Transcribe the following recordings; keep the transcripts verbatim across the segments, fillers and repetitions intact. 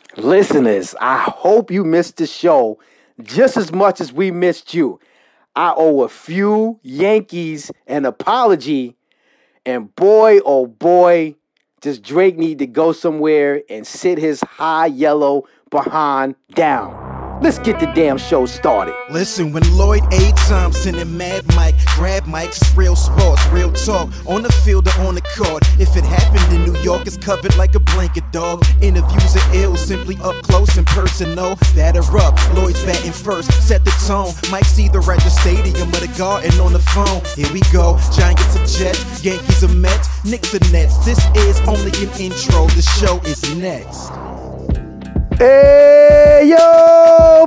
Listeners, I hope you missed the show just as much as we missed you. I owe a few Yankees an apology, and boy, oh boy, does Drake need to go somewhere and sit his high yellow behind down. Let's get the damn show started. Listen, when Lloyd A. Thompson and Mad Mike grab mics, it's real sports, real talk, on the field or on the court. If it happened in New York, it's covered like a blanket, dog. Interviews are ill, simply up close and personal. Batter up, Lloyd's batting first, set the tone. Mike's either at the stadium or the garden on the phone. Here we go, Giants are Jets, Yankees are Mets, Knicks are Nets. This is only an intro, the show is next. Hey, yo,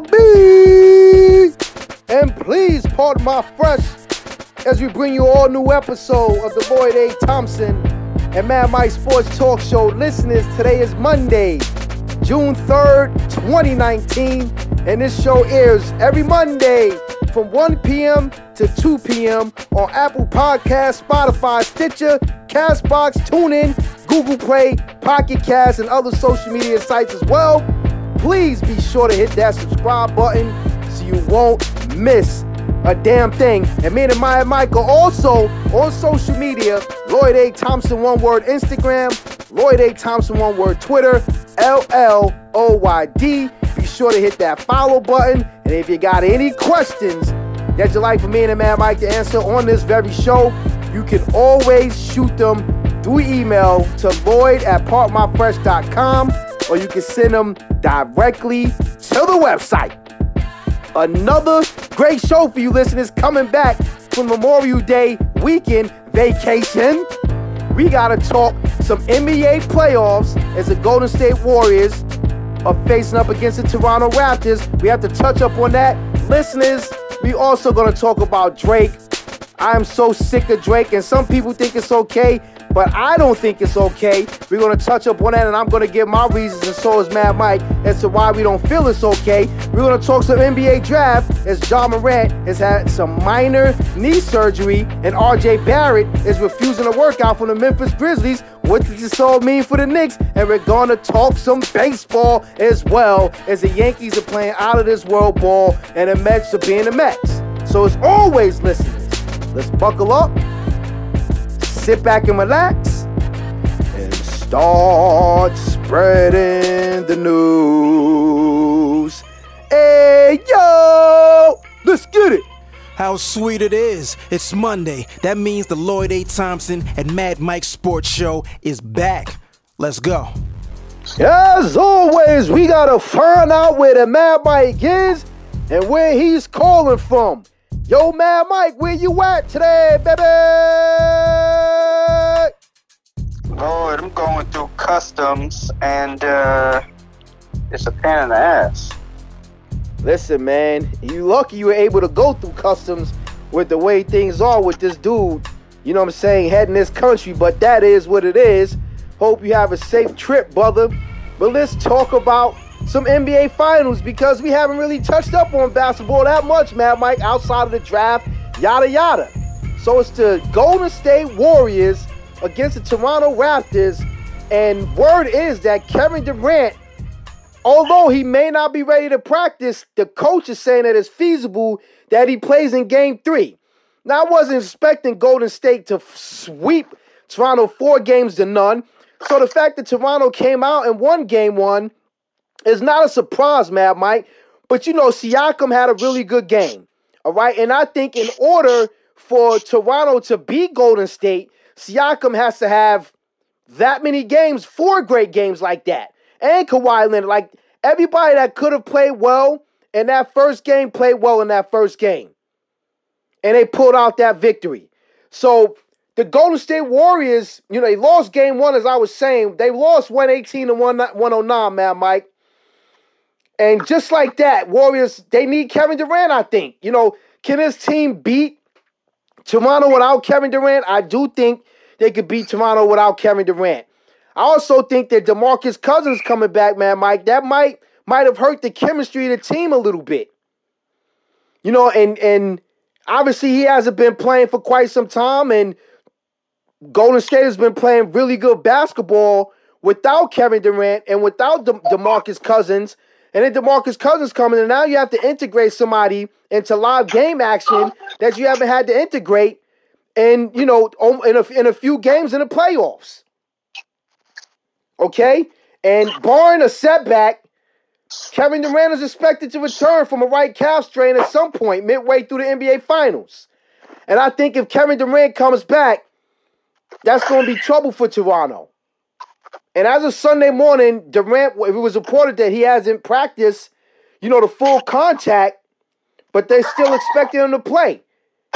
B! And please pardon my fresh as we bring you all new episode of the Lloyd A. Thompson and Mad Mike Sports Talk Show. Listeners, today is Monday, June third, twenty nineteen, and this show airs every Monday from one p.m. to two p.m. on Apple Podcasts, Spotify, Stitcher, CastBox, TuneIn, Google Play, Pocket Cast, and other social media sites as well. Please be sure to hit that subscribe button so you won't miss a damn thing. And me and Mad Mike are also on social media. Lloyd A. Thompson, one word, Instagram. Lloyd A. Thompson, one word, Twitter. L L O Y D. Be sure to hit that follow button. And if you got any questions that you'd like for me and Mad Mike to answer on this very show, you can always shoot them through email to Lloyd at park my fresh dot com, or you can send them directly to the website. Another great show for you listeners coming back from Memorial Day weekend vacation. We got to talk some N B A playoffs as the Golden State Warriors are facing up against the Toronto Raptors. We have to touch up on that. Listeners, we also going to talk about Drake. I am so sick of Drake, and some people think it's okay, but I don't think it's okay. We're going to touch up on that, and I'm going to give my reasons, and so is Mad Mike, as to why we don't feel it's okay. We're going to talk some N B A draft, as Ja Morant has had some minor knee surgery, and R J Barrett is refusing to work out for the Memphis Grizzlies. What does this all mean for the Knicks? And we're going to talk some baseball as well, as the Yankees are playing out of this world ball, and the Mets are being the Mets. So as always, listeners, let's buckle up, sit back and relax, and start spreading the news. Hey, yo! Let's get it! How sweet it is. It's Monday. That means the Lloyd A. Thompson and Mad Mike Sports Show is back. Let's go. As always, we gotta find out where the Mad Mike is and where he's calling from. Yo, Mad Mike, where you at today, baby? Lord, I'm going through customs, and uh, it's a pain in the ass. Listen, man, you lucky you were able to go through customs with the way things are with this dude, you know what I'm saying, heading this country, but that is what it is. Hope you have a safe trip, brother. But let's talk about some N B A finals, because we haven't really touched up on basketball that much, Mad Mike, outside of the draft, yada yada. So it's the Golden State Warriors against the Toronto Raptors, and word is that Kevin Durant, although he may not be ready to practice, the coach is saying that it's feasible that he plays in game three. Now, I wasn't expecting Golden State to sweep Toronto four games to none. So the fact that Toronto came out and won game one is not a surprise, Mad Mike. But, you know, Siakam had a really good game. All right. And I think in order for Toronto to beat Golden State, Siakam has to have that many games, four great games like that. And Kawhi Leonard, like everybody that could have played well in that first game, played well in that first game. And they pulled out that victory. So the Golden State Warriors, you know, they lost game one, as I was saying. They lost one eighteen to one oh nine, man, Mike. And just like that, Warriors, they need Kevin Durant, I think. You know, can this team beat Toronto without Kevin Durant? I do think they could beat Toronto without Kevin Durant. I also think that DeMarcus Cousins coming back, man, Mike, that might might have hurt the chemistry of the team a little bit. You know, and and obviously he hasn't been playing for quite some time, and Golden State has been playing really good basketball without Kevin Durant and without De- DeMarcus Cousins, and then DeMarcus Cousins coming, and now you have to integrate somebody into live game action that you haven't had to integrate in, you know, in a, in a few games in the playoffs. Okay? And barring a setback, Kevin Durant is expected to return from a right calf strain at some point midway through the N B A Finals. And I think if Kevin Durant comes back, that's going to be trouble for Toronto. And as of Sunday morning, Durant, it was reported that he hasn't practiced, you know, the full contact, but they still expected him to play.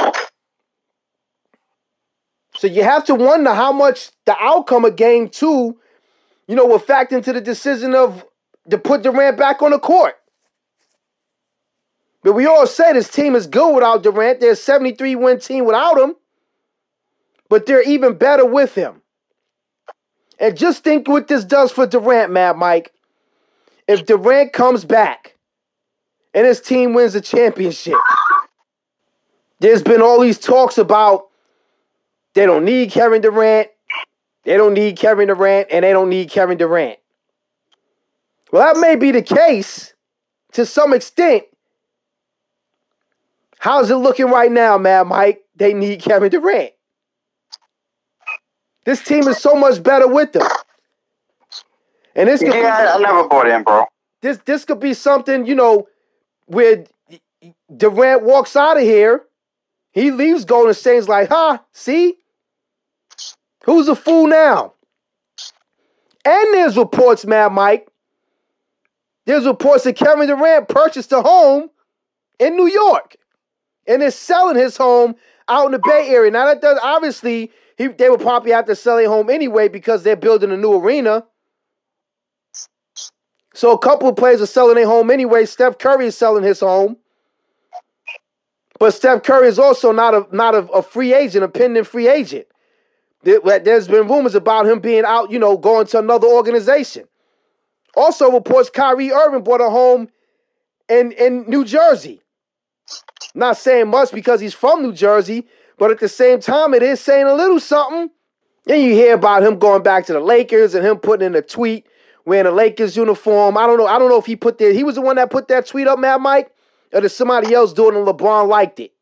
So you have to wonder how much the outcome of game two, you know, will factor into the decision of to put Durant back on the court. But we all say this team is good without Durant. They're a seventy-three win team without him, but they're even better with him. And just think what this does for Durant, Mad Mike. If Durant comes back and his team wins the championship, there's been all these talks about they don't need Kevin Durant, they don't need Kevin Durant, and they don't need Kevin Durant. Well, that may be the case to some extent. How's it looking right now, Mad Mike? They need Kevin Durant. This team is so much better with them. And this could yeah, be, I never bought in, bro. This this could be something, you know, where Durant walks out of here, he leaves Golden State's like, huh, see? Who's a fool now? And there's reports, Mad Mike. There's reports that Kevin Durant purchased a home in New York and is selling his home out in the Bay Area. Now, that does obviously, he, they would probably have to sell their home anyway because they're building a new arena. So a couple of players are selling their home anyway. Steph Curry is selling his home. But Steph Curry is also not a not a, a free agent, a pending free agent. There, there's been rumors about him being out, you know, going to another organization. Also reports Kyrie Irving bought a home in, in New Jersey. Not saying much because he's from New Jersey, but at the same time, it is saying a little something. Then you hear about him going back to the Lakers and him putting in a tweet wearing a Lakers uniform. I don't know. I don't know if he put that. He was the one that put that tweet up, Mad Mike, or did somebody else do it and LeBron liked it?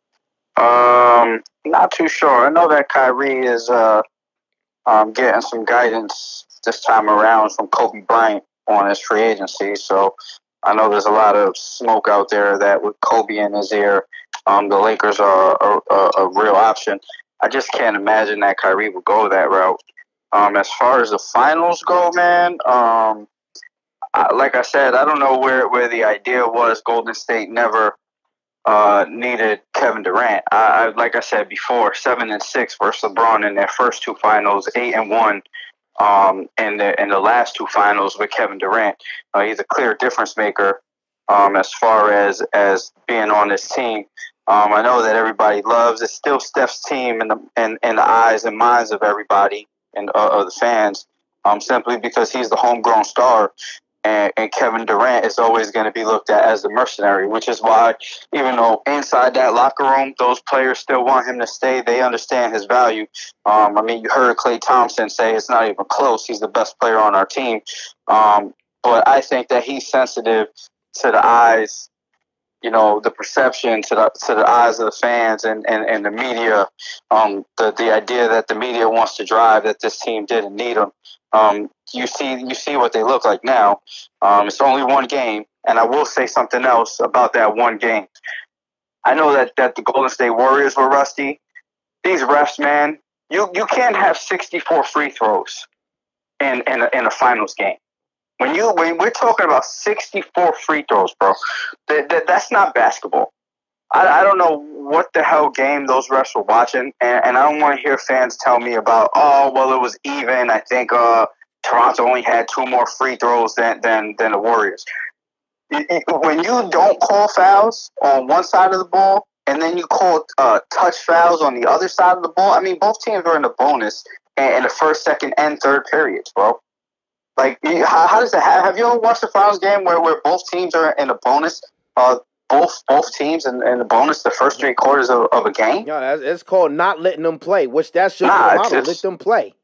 Um, not too sure. I know that Kyrie is uh um getting some guidance this time around from Kobe Bryant on his free agency. So I know there's a lot of smoke out there that with Kobe in his ear, um, the Lakers are a, a, a real option. I just can't imagine that Kyrie would go that route. Um, as far as the finals go, man, um, I, like I said, I don't know where, where the idea was. Golden State never uh, needed Kevin Durant. I, I like I said before, seven and six versus LeBron in their first two finals, eight and one um, in the in the last two finals with Kevin Durant. Uh, he's a clear difference maker um, as far as as being on this team. Um, I know that everybody loves it's still Steph's team in the in, in the eyes and minds of everybody and uh, of the fans, um, simply because he's the homegrown star. And, and Kevin Durant is always going to be looked at as the mercenary, which is why, even though inside that locker room, those players still want him to stay, they understand his value. Um, I mean, you heard Klay Thompson say it's not even close. He's the best player on our team. Um, but I think that he's sensitive to the eyes, you know, the perception, to the to the eyes of the fans and, and, and the media, um, the, the idea that the media wants to drive that this team didn't need him. Um, you see, you see what they look like now. Um, it's only one game, and I will say something else about that one game. I know that, that the Golden State Warriors were rusty. These refs, man, you, you can't have sixty-four free throws in in a, in a finals game. When you when we're talking about sixty-four free throws, bro, that, that that's not basketball. I, I don't know what the hell game those refs were watching, and, and I don't want to hear fans tell me about, oh, well, it was even. I think uh, Toronto only had two more free throws than than, than the Warriors. It, it, when you don't call fouls on one side of the ball, and then you call uh, touch fouls on the other side of the ball, I mean, both teams were in the bonus in, in the first, second, and third periods, bro. Like, how, how does that happen? Have you ever watched a finals game where, where both teams are in a bonus? Uh, both both teams in, in the bonus the first three quarters of, of a game? Yeah, it's called not letting them play, which that should nah, be a model. Let them play.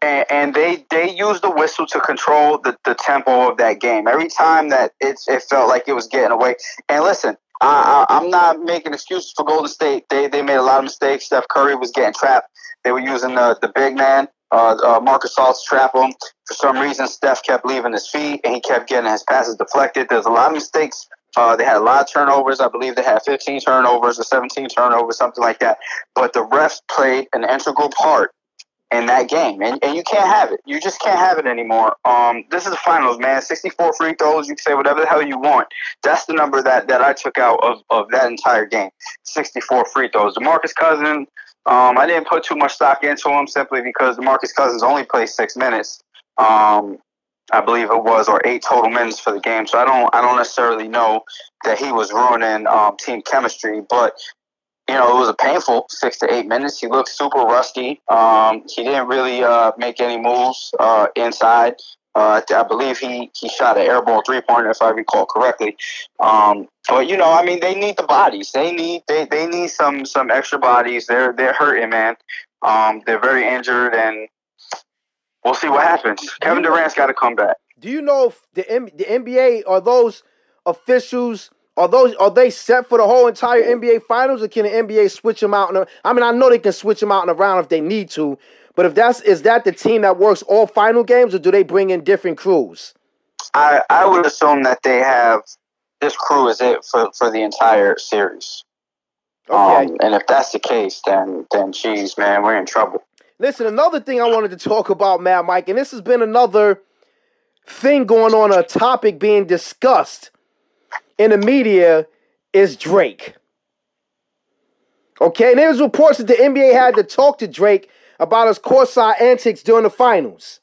and, and they they used the whistle to control the, the tempo of that game. Every time that it it felt like it was getting away. And listen, I, I, I'm not making excuses for Golden State. They they made a lot of mistakes. Steph Curry was getting trapped. They were using the the big man, uh, uh, Marcus Gasol, to trap him. For some reason, Steph kept leaving his feet, and he kept getting his passes deflected. There's a lot of mistakes. Uh, they had a lot of turnovers. I believe they had fifteen turnovers or seventeen turnovers, something like that. But the refs played an integral part in that game, and, and you can't have it. You just can't have it anymore. Um, this is the finals, man. sixty-four free throws. You can say whatever the hell you want. That's the number that, that I took out of, of that entire game. sixty-four free throws. DeMarcus Cousins, um, I didn't put too much stock into him simply because DeMarcus Cousins only played six minutes. Um, I believe it was, or eight total minutes for the game. So I don't, I don't necessarily know that he was ruining um, team chemistry, but you know, it was a painful six to eight minutes. He looked super rusty. Um, he didn't really uh, make any moves uh, inside. Uh, I believe he, he shot an airball three pointer, if I recall correctly. Um, but you know, I mean, they need the bodies. They need they, they need some some extra bodies. They're they're hurting, man. Um, they're very injured, and we'll see what happens. Kevin Durant's got to come back. Do you know if the M- the N B A, are those officials, are those are they set for the whole entire N B A finals, or can the N B A switch them out? In a, I mean, I know they can switch them out in a round if they need to, but if that's is that the team that works all final games, or do they bring in different crews? I, I would assume that they have this crew is it for, for the entire series. Okay. Um, and if that's the case, then then geez, man, we're in trouble. Listen, another thing I wanted to talk about, Mad Mike, and this has been another thing going on, a topic being discussed in the media, is Drake. Okay, and there's reports that the N B A had to talk to Drake about his courtside antics during the finals.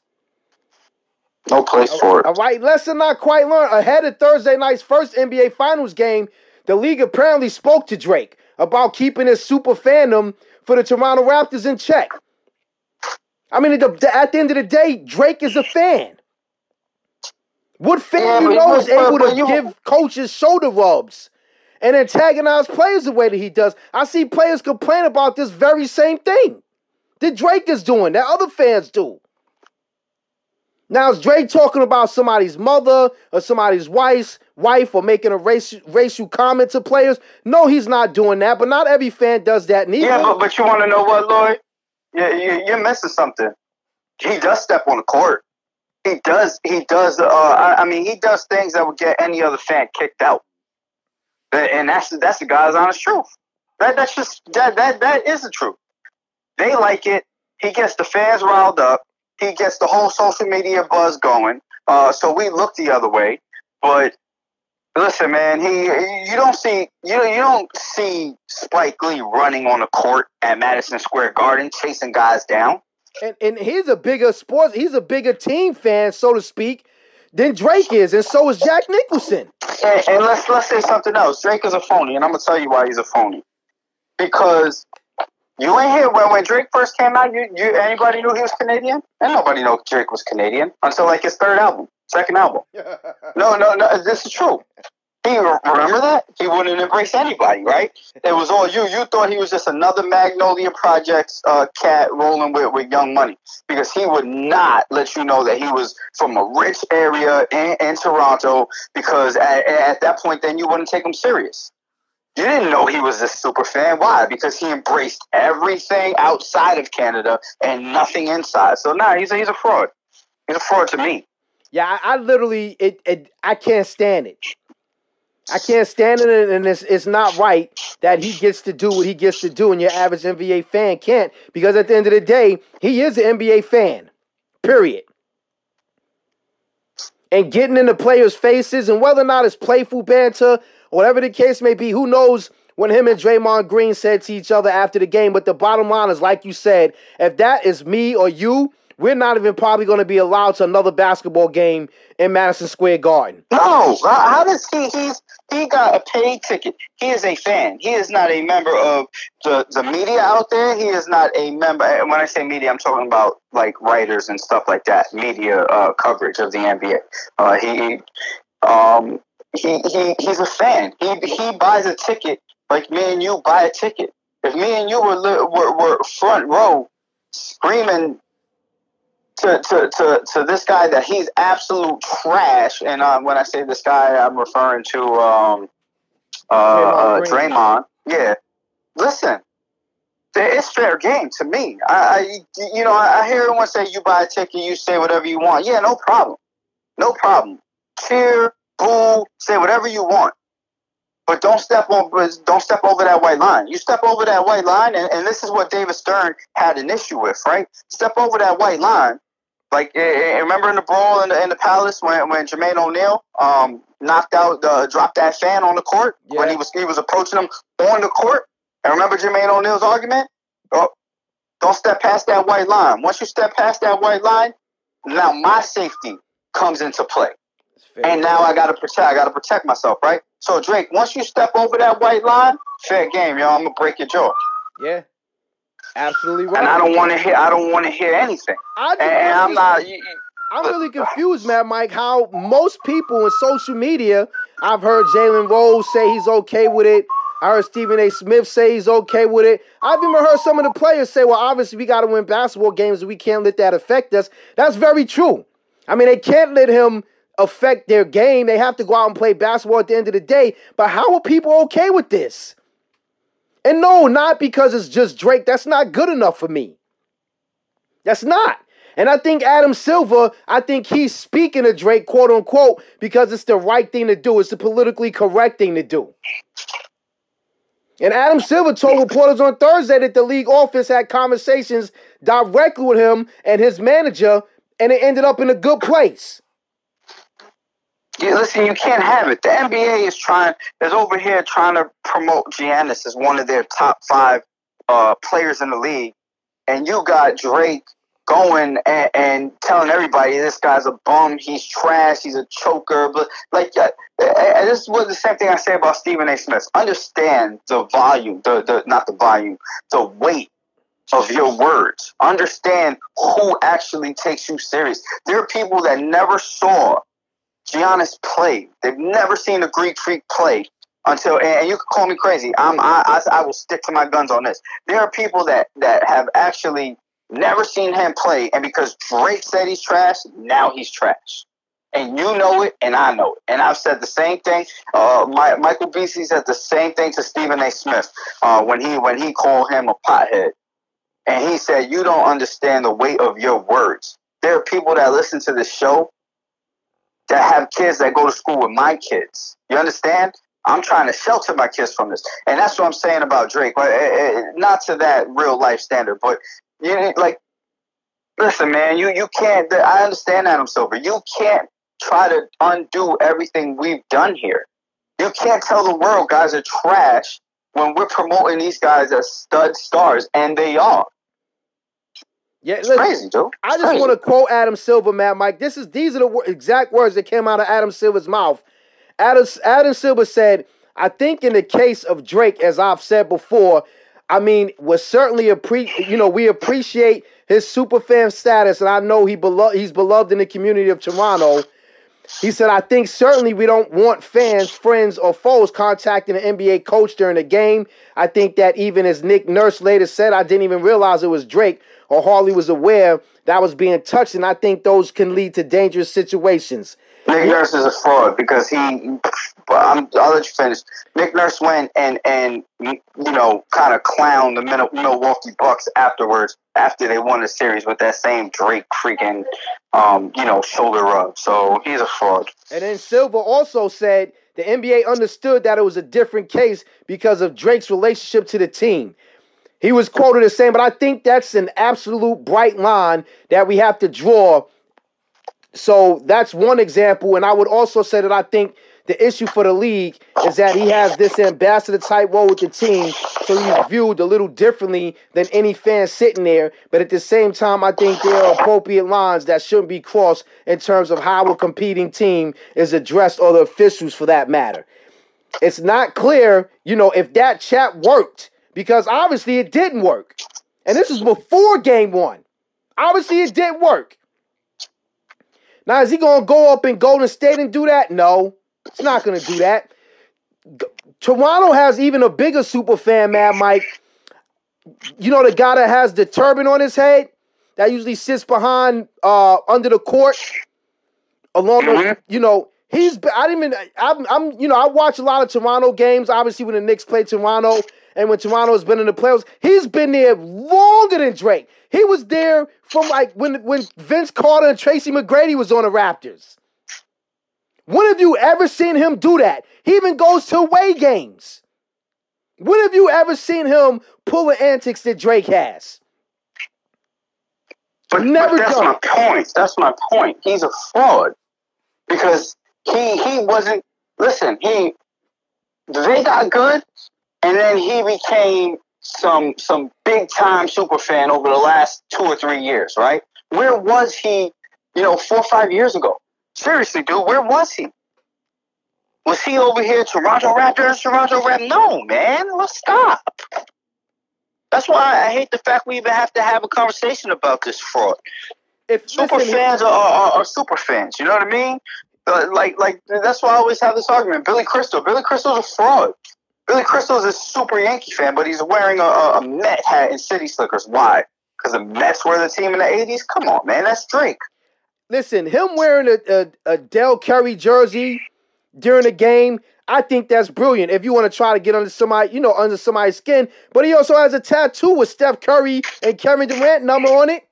No place for it. All right, lesson not quite learned. Ahead of Thursday night's first N B A Finals game, the league apparently spoke to Drake about keeping his super fandom for the Toronto Raptors in check. I mean, at the, at the end of the day, Drake is a fan. What fan yeah, you know is able to you, give coaches shoulder rubs and antagonize players the way that he does? I see players complain about this very same thing that Drake is doing, that other fans do. Now, is Drake talking about somebody's mother or somebody's wife's wife or making a racial, racial comment to players? No, he's not doing that, but not every fan does that neither. Yeah, but, but you want to know what, Lloyd? Yeah, you, you're missing something. He does step on the court. He does. He does. Uh, I, I mean, he does things that would get any other fan kicked out. And that's that's the guy's honest truth. That that's just that that that is the truth. They like it. He gets the fans riled up. He gets the whole social media buzz going. Uh, so we look the other way. But listen, man, he you don't see you you don't see Spike Lee running on the court at Madison Square Garden chasing guys down. And and he's a bigger sports, he's a bigger team fan, so to speak, than Drake is, and so is Jack Nicholson. And, and let's let's say something else. Drake is a phony, and I'm gonna tell you why he's a phony. Because you ain't here when when Drake first came out. You you anybody knew he was Canadian? And nobody knew Drake was Canadian until like his third album, second album. no, no, no. This is true. He remember that he wouldn't embrace anybody, right? It was all you. You thought he was just another Magnolia Projects uh, cat rolling with, with Young Money, because he would not let you know that he was from a rich area in, in Toronto. Because at, at that point, then you wouldn't take him serious. You didn't know he was this super fan. Why? Because he embraced everything outside of Canada and nothing inside. So now nah, he's a, he's a fraud. He's a fraud to me. Yeah, I, I literally it, it I can't stand it. I can't stand it, and it's, it's not right that he gets to do what he gets to do, and your average N B A fan can't, because at the end of the day, he is an N B A fan, period. And getting in the players' faces, and whether or not it's playful banter, or whatever the case may be, who knows when him and Draymond Green said to each other after the game, but the bottom line is, like you said, if that is me or you, we're not even probably going to be allowed to another basketball game in Madison Square Garden. No, how does he? He's he got a paid ticket. He is a fan. He is not a member of the the media out there. He is not a member. And when I say media, I'm talking about like writers and stuff like that. Media uh, coverage of the N B A. Uh, he, um, he he he's a fan. He he buys a ticket like me and you buy a ticket. If me and you were were, were front row screaming to, to, to, to this guy that he's absolute trash. And uh, when I say this guy, I'm referring to um, uh, uh, Draymond. Yeah. Listen, it's fair game to me. I, I you know, I hear everyone say you buy a ticket, you say whatever you want. Yeah, no problem. No problem. Cheer, boo, say whatever you want. But don't step over, don't step over that white line. You step over that white line, and, and this is what David Stern had an issue with, right? Step over that white line. Like, remember in the brawl in the, in the Palace when, when Jermaine O'Neal um, knocked out, uh, dropped that fan on the court yeah. when he was he was approaching him on the court? And remember Jermaine O'Neal's argument? Oh, don't step past that white line. Once you step past that white line, now my safety comes into play. And now I gotta protect. I gotta protect myself, right? So Drake, once you step over that white line, fair game, yo. I'm gonna break your jaw. Yeah, absolutely right. And I don't want to hear. I don't want to hear anything. I and, and I'm not. You, you, I'm really confused, man, Mike. How most people in social media, I've heard Jalen Rose say he's okay with it. I heard Stephen A. Smith say he's okay with it. I've even heard some of the players say, "Well, obviously we got to win basketball games, and we can't let that affect us." That's very true. I mean, they can't let him affect their game. They have to go out and play basketball at the end of the day. But how are people okay with this? And no, not because it's just Drake. That's not good enough for me. That's not. And I think Adam Silver, I think he's speaking to Drake, quote unquote, because it's the right thing to do. It's the politically correct thing to do. And Adam Silver told reporters on Thursday that the league office had conversations directly with him and his manager, and it ended up in a good place. Yeah, listen, you can't have it. The N B A is trying, is over here trying to promote Giannis as one of their top five uh, players in the league. And you got Drake going and, and telling everybody this guy's a bum, he's trash, he's a choker. But like, uh, and this was the same thing I say about Stephen A. Smith. Understand the volume, the, the not the volume, the weight of your words. Understand who actually takes you serious. There are people that never saw Giannis play. They've never seen a Greek Freak play until, and you can call me crazy. I'm, I, I, I will stick to my guns on this. There are people that, that have actually never seen him play, and because Drake said he's trash, now he's trash. And you know it, and I know it. And I've said the same thing. Uh, my, Michael Beasley said the same thing to Stephen A. Smith uh, when he when he called him a pothead. And he said, you don't understand the weight of your words. There are people that listen to this show that have kids that go to school with my kids. You understand? I'm trying to shelter my kids from this. And that's what I'm saying about Drake. Not to that real life standard, but you like, listen, man, you, you can't, I understand Adam Silver. You can't try to undo everything we've done here. You can't tell the world guys are trash when we're promoting these guys as stud stars, and they are. Yeah, it's listen, crazy, dude. It's I just crazy. want to quote Adam Silver, man, Mike. This is these are the w- exact words that came out of Adam Silver's mouth. Adam, Adam Silver said, "I think in the case of Drake, as I've said before, I mean, we're certainly appre- you know, we appreciate his superfan status, and I know he belo- he's beloved in the community of Toronto." He said, "I think certainly we don't want fans, friends, or foes contacting an N B A coach during the game. I think that even as Nick Nurse later said, I didn't even realize it was Drake or hardly was aware that was being touched, and I think those can lead to dangerous situations." Nick Nurse is a fraud because he, I'm, I'll let you finish. Nick Nurse went and, and you know, kind of clowned the Milwaukee Bucks afterwards after they won the series with that same Drake freaking, um, you know, shoulder rub. So he's a fraud. And then Silver also said the N B A understood that it was a different case because of Drake's relationship to the team. He was quoted as saying, but I think that's an absolute bright line that we have to draw. So that's one example. And I would also say that I think the issue for the league is that he has this ambassador type role with the team. So he's viewed a little differently than any fan sitting there. But at the same time, I think there are appropriate lines that shouldn't be crossed in terms of how a competing team is addressed, or the officials for that matter. It's not clear, you know, if that chat worked, because obviously it didn't work. And this is before game one. Obviously it didn't work. Now, is he going to go up in Golden State and do that? No, it's not going to do that. G- Toronto has even a bigger super fan, man, Mike. You know the guy that has the turban on his head? that usually sits behind uh, under the court, along Mm-hmm. with, you know, he's been, I didn't even, I'm, I'm, you know, I watch a lot of Toronto games, obviously when the Knicks play Toronto and when Toronto has been in the playoffs. He's been there longer than Drake. He was there from like when, when Vince Carter and Tracy McGrady was on the Raptors. When have you ever seen him do that? He even goes to away games. When have you ever seen him pull the antics that Drake has? But, Never but that's done. my point. That's my point. He's a fraud because he he wasn't. Listen, he they got good, and then he became some some big time super fan over the last two or three years. Right? Where was he? You know, four or five years ago. Seriously, dude, where was he? Was he over here, Toronto Raptors, Toronto Raptors? No, man. Let's stop. That's why I hate the fact we even have to have a conversation about this fraud. If Super listen, fans are, are, are super fans. You know what I mean? Uh, like, like that's why I always have this argument. Billy Crystal. Billy Crystal's a fraud. Billy Crystal's a super Yankee fan, but he's wearing a, a Met hat and City Slickers. Why? Because the Mets were the team in the eighties? Come on, man. That's Drake. Listen, him wearing a, a, a Del Curry jersey during the game, I think that's brilliant. If you want to try to get under somebody, you know, under somebody's skin. But he also has a tattoo with Steph Curry and Kevin Durant number on it.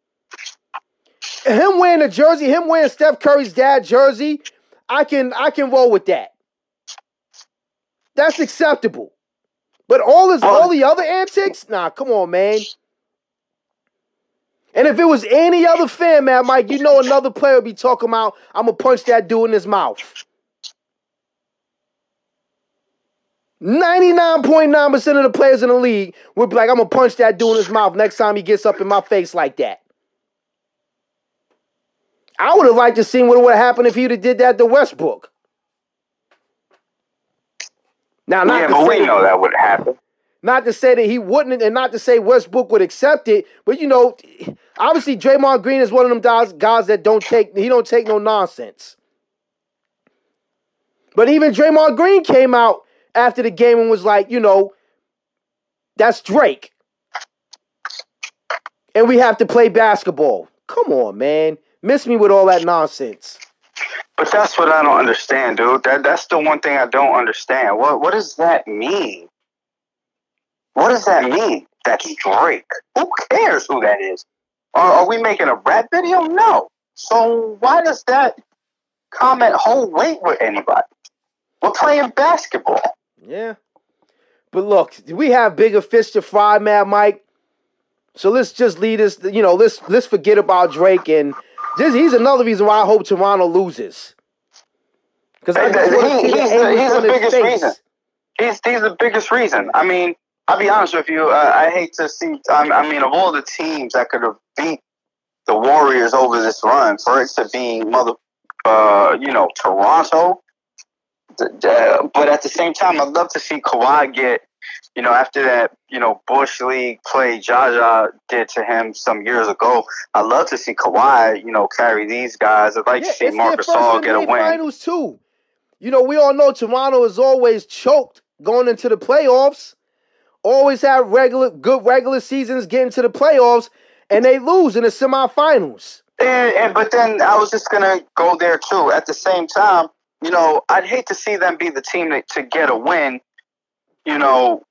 Him wearing a jersey, him wearing Steph Curry's dad jersey, I can I can roll with that. That's acceptable. But all his all the other antics, nah, come on, man. And if it was any other fan, man, Mike, you know another player would be talking about, I'm going to punch that dude in his mouth. ninety-nine point nine percent of the players in the league would be like, I'm going to punch that dude in his mouth next time he gets up in my face like that. I would have liked to see what would have happened if he would have did that to Westbrook. Now, not yeah, to but say we know that would happen. Not to say that he wouldn't, and not to say Westbrook would accept it, but you know, obviously Draymond Green is one of them guys, guys that don't take he don't take no nonsense. But even Draymond Green came out after the game and was like, you know, that's Drake, and we have to play basketball. Come on, man, miss me with all that nonsense. But that's what I don't understand, dude. That that's the one thing I don't understand. What what does that mean? What does that mean? That's Drake. Who cares who that is? Are, are we making a rap video? No. So why does that comment hold weight with anybody? We're playing basketball. Yeah. But look, we have bigger fish to fry, Mad Mike. So let's just lead us, you know, let's let's forget about Drake. And this, he's another reason why I hope Toronto loses. Because he, he's, he's, the, he's the biggest reason. He's, he's the biggest reason. I mean, I'll be honest with you. Uh, I hate to see. I, I mean, of all the teams that could have beat the Warriors over this run, for it to be mother, uh, you know, Toronto. Uh, but at the same time, I'd love to see Kawhi get, you know, after that, you know, Bush League play Jaja did to him some years ago. I'd love to see Kawhi, you know, carry these guys. I'd like yeah, to see Marc Gasol get a win. Finals too. You know, we all know Toronto is always choked going into the playoffs. Always have regular, good regular seasons, get into the playoffs, and they lose in the semifinals. And, and but then I was just gonna go there too. At the same time, you know, I'd hate to see them be the team to, to get a win. You know,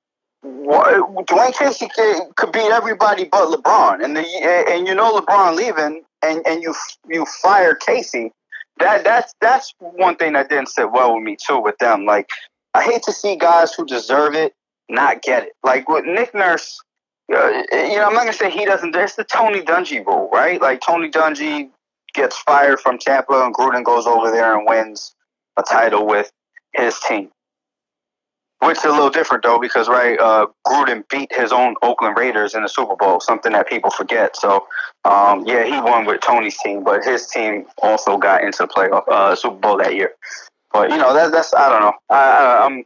Dwayne Casey could, could beat everybody but LeBron, and the and you know LeBron leaving, and, and you you fire Casey. That that's that's one thing that didn't sit well with me too. With them, like I hate to see guys who deserve it not get it. Like with Nick Nurse, uh, you know, I'm not gonna say he doesn't. There's the Tony Dungy rule, right? Like Tony Dungy gets fired from Tampa, and Gruden goes over there and wins a title with his team. Which is a little different though, because right, uh, Gruden beat his own Oakland Raiders in the Super Bowl, something that people forget. So, um, yeah, he won with Tony's team, but his team also got into the playoff uh, Super Bowl that year. But you know, that, that's I don't know. I, I, I'm.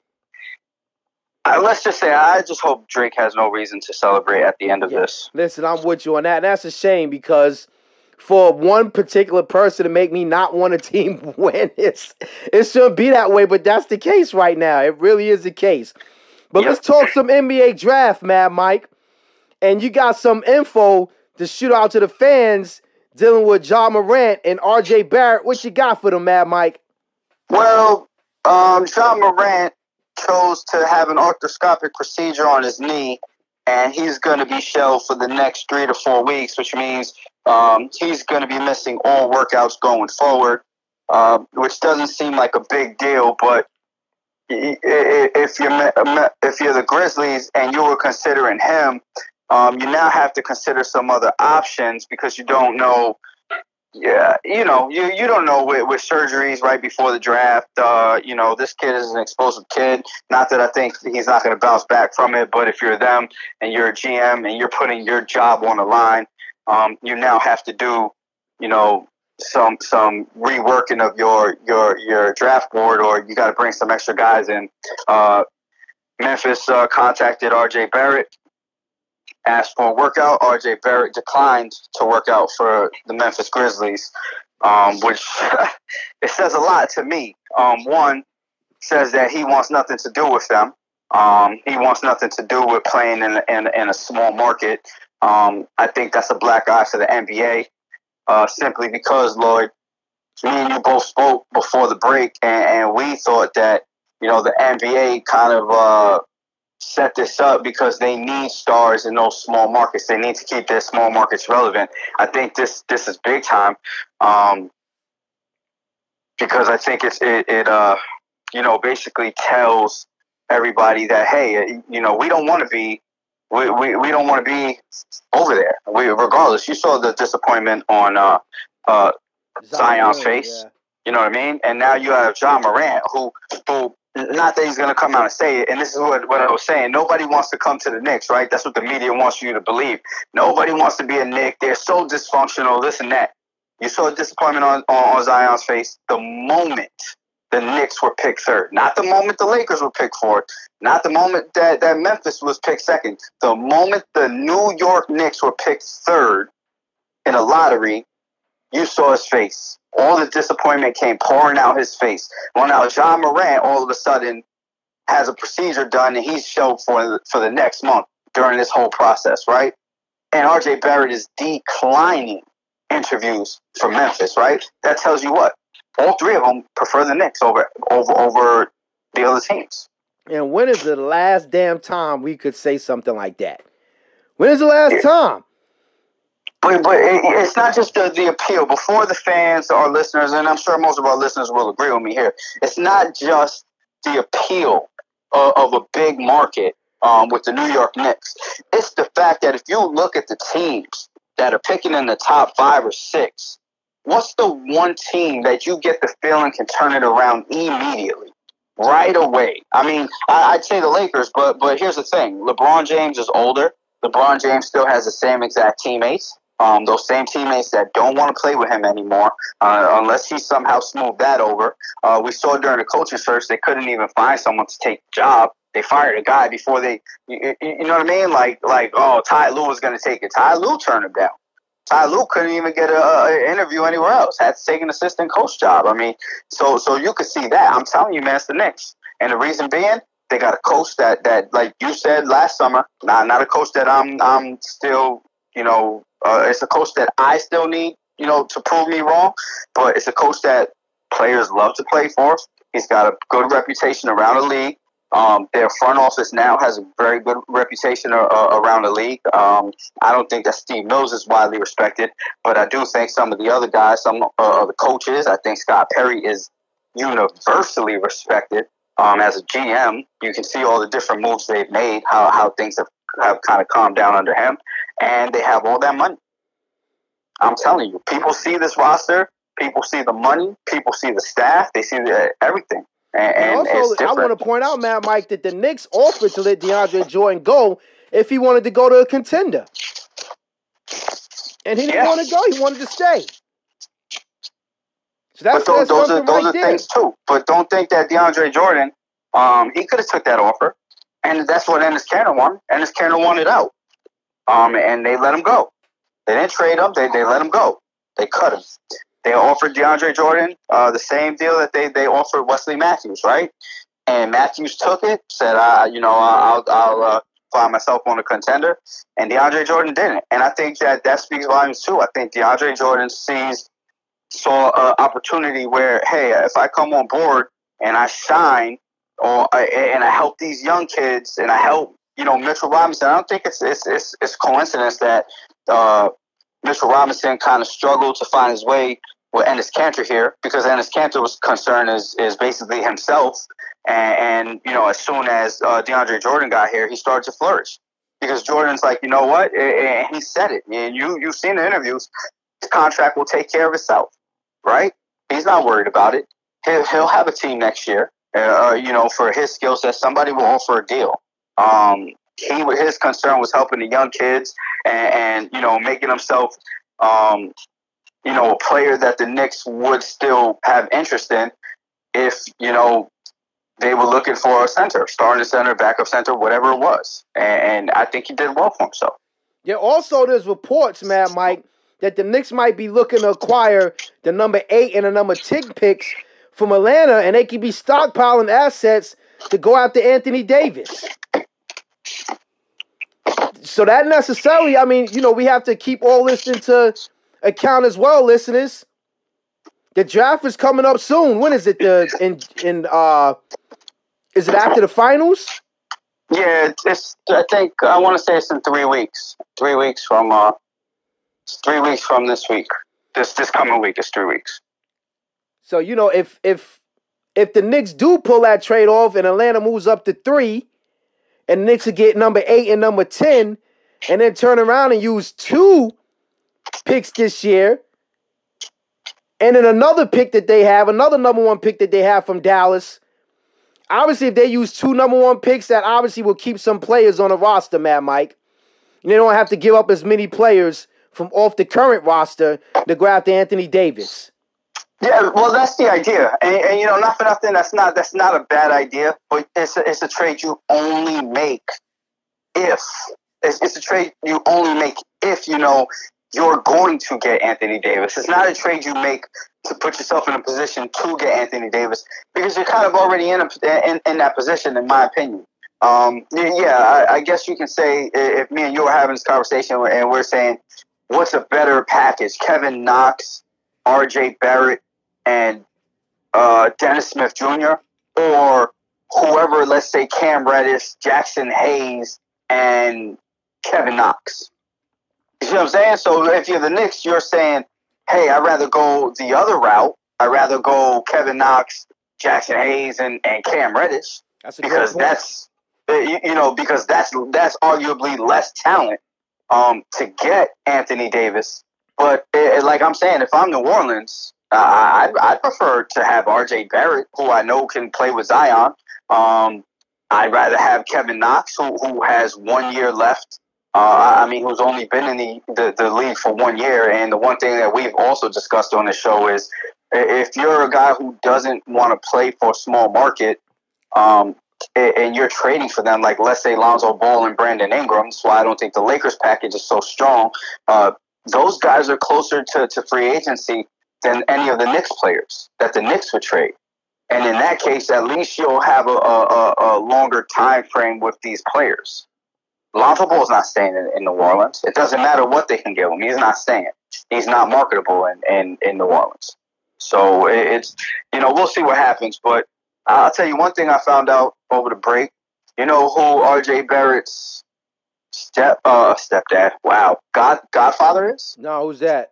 I, let's just say I just hope Drake has no reason to celebrate at the end of yeah. this. Listen, I'm with you on that. And that's a shame because for one particular person to make me not want a team win, it's, it shouldn't be that way, but that's the case right now. It really is the case. But yep. Let's talk some N B A draft, Mad Mike. And you got some info to shoot out to the fans dealing with Ja Morant and R J Barrett. What you got for them, Mad Mike? Well, um, Ja Morant chose to have an arthroscopic procedure on his knee, and he's going to be shelved for the next three to four weeks, which means um, he's going to be missing all workouts going forward, uh, which doesn't seem like a big deal. But if you're if you're the Grizzlies and you were considering him, um, you now have to consider some other options because you don't know. Yeah, you know, you, you don't know with, with surgeries right before the draft. Uh, you know, this kid is an explosive kid. Not that I think he's not going to bounce back from it, but if you're them and you're a G M and you're putting your job on the line, um, you now have to do, you know, some some reworking of your your your draft board, or you got to bring some extra guys in. Uh, Memphis uh, contacted R J Barrett, asked for a workout. R J Barrett declined to work out for the Memphis Grizzlies, um, which it says a lot to me. Um, one, says that he wants nothing to do with them. Um, he wants nothing to do with playing in, in, in a small market. Um, I think that's a black eye for the N B A, uh, simply because, Lloyd, me and you both spoke before the break, and, and we thought that, you know, the N B A kind of uh, – set this up because they need stars in those small markets. They need to keep their small markets relevant. I think this this is big time, um, because I think it's it, it uh you know basically tells everybody that, hey, you know, we don't want to be we, we, we don't want to be over there. We regardless. You saw the disappointment on uh uh Zion's face. Yeah. You know what I mean? And now you have Ja Morant, who who. Not that he's going to come out and say it, and this is what, what I was saying. Nobody wants to come to the Knicks, right? That's what the media wants you to believe. Nobody wants to be a Knick. They're so dysfunctional, this and that. You saw disappointment on, on, on Zion's face the moment the Knicks were picked third. Not the moment the Lakers were picked fourth. Not the moment that, that Memphis was picked second. The moment the New York Knicks were picked third in a lottery, you saw his face. All the disappointment came pouring out his face. Well, now Ja Morant all of a sudden has a procedure done, and he's showed for for the next month during this whole process, right? And R J Barrett is declining interviews for Memphis, right? That tells you what? All three of them prefer the Knicks over over over the other teams. And when is the last damn time we could say something like that? When is the last yeah. time? But, but it's not just the, the appeal. Before the fans, our listeners, and I'm sure most of our listeners will agree with me here, it's not just the appeal of, of a big market um, with the New York Knicks. It's the fact that if you look at the teams that are picking in the top five or six, what's the one team that you get the feeling can turn it around immediately, right away? I mean, I, I'd say the Lakers, but but here's the thing. LeBron James is older. LeBron James still has the same exact teammates. Um, those same teammates that don't want to play with him anymore, uh, unless he somehow smoothed that over. Uh, we saw during the coaching search they couldn't even find someone to take the job. They fired a guy before they, you, you know what I mean? Like, like oh, Ty Lue was going to take it. Ty Lue turned him down. Ty Lue couldn't even get an interview anywhere else. Had to take an assistant coach job. I mean, so so you could see that. I'm telling you, man, it's the Knicks. And the reason being, they got a coach that, that like you said last summer, not not a coach that I'm I'm still, you know, Uh, it's a coach that I still need, you know, to prove me wrong. But it's a coach that players love to play for. He's got a good reputation around the league. Um, their front office now has a very good reputation uh, around the league. Um, I don't think that Steve Mills is widely respected, but I do think some of the other guys, some uh, of the coaches, I think Scott Perry is universally respected. Um, as a G M, you can see all the different moves they've made, how, how things have, have kind of calmed down under him. And they have all that money. I'm telling you, people see this roster, people see the money, people see the staff, they see the, everything. And, and, and also, I want to point out, Matt Mike, that the Knicks offered to let DeAndre Jordan go if he wanted to go to a contender. And he didn't yeah. want to go, he wanted to stay. So that's, but those, that's those something are, those right are there. things too. But don't think that DeAndre Jordan, um, he could have took that offer. And that's what Enes Kanter won. Enes Kanter wanted out. Um, and they let him go. They didn't trade him. They they let him go. They cut him. They offered DeAndre Jordan uh, the same deal that they, they offered Wesley Matthews, right? And Matthews took it, said, uh, you know, I'll I'll uh, find myself on a contender, and DeAndre Jordan didn't. And I think that that speaks volumes too. I think DeAndre Jordan sees saw an opportunity where, hey, if I come on board and I shine, or and I help these young kids, and I help, you know, Mitchell Robinson. I don't think it's it's it's, it's coincidence that uh, Mitchell Robinson kind of struggled to find his way with Enes Kanter here, because Enes Kanter was concerned is is basically himself, and, and you know, as soon as uh, DeAndre Jordan got here, he started to flourish, because Jordan's like, you know what, and he said it, and you you've seen the interviews. His contract will take care of itself, right? He's not worried about it. He'll he'll have a team next year. Uh, you know, for his skill set, somebody will offer a deal. Um, he his concern was helping the young kids and, and you know, making himself, um, you know, a player that the Knicks would still have interest in if, you know, they were looking for a center, starting center, backup center, whatever it was. And, and I think he did well for himself. Yeah, also there's reports, man, Mike, that the Knicks might be looking to acquire the number eight and the number ten picks from Atlanta, and they could be stockpiling assets to go after Anthony Davis. So that necessarily, I mean, you know, we have to keep all this into account as well, listeners. The draft is coming up soon. When is it? The in in uh, is it after the finals? Yeah, it's. I think I want to say it's in three weeks. Three weeks from uh, three weeks from this week. This this coming week is three weeks. So, you know, if if if the Knicks do pull that trade off and Atlanta moves up to three, and the Knicks will get number eight and number ten, and then turn around and use two picks this year, and then another pick that they have, another number one pick that they have from Dallas. Obviously, if they use two number one picks, that obviously will keep some players on the roster, Mad Mike. And they don't have to give up as many players from off the current roster to go after Anthony Davis. Yeah, well, that's the idea, and, and you know, not for nothing. That's not that's not a bad idea, but it's a, it's a trade you only make if it's, it's a trade you only make if you know you're going to get Anthony Davis. It's not a trade you make to put yourself in a position to get Anthony Davis, because you're kind of already in a, in, in that position, in my opinion. Um, yeah, I, I guess you can say, if me and you are having this conversation and we're saying, what's a better package, Kevin Knox, R J Barrett, and uh, Dennis Smith Junior, or whoever, let's say Cam Reddish, Jackson Hayes, and Kevin Knox. You see what I'm saying? So if you're the Knicks, you're saying, hey, I'd rather go the other route. I'd rather go Kevin Knox, Jackson Hayes, and, and Cam Reddish. That's a because that's, you, you know, because that's that's arguably less talent um, to get Anthony Davis. But it, like I'm saying, if I'm New Orleans, uh, I'd, I'd prefer to have R J Barrett, who I know can play with Zion. Um, I'd rather have Kevin Knox, who, who has one year left. Uh, I mean, who's only been in the, the, the league for one year. And the one thing that we've also discussed on the show is if you're a guy who doesn't want to play for a small market, um, and you're trading for them, like let's say Lonzo Ball and Brandon Ingram, that's why I don't think the Lakers package is so strong. Uh, those guys are closer to, to free agency than any of the Knicks players that the Knicks would trade. And in that case, at least you'll have a, a, a longer time frame with these players. Lonzo Ball's not staying in, in New Orleans. It doesn't matter what they can give him. He's not staying. He's not marketable in, in, in New Orleans. So it's, you know, we'll see what happens. But I'll tell you one thing I found out over the break. You know who R J Barrett's step uh stepdad, wow, God Godfather is? No, who's that?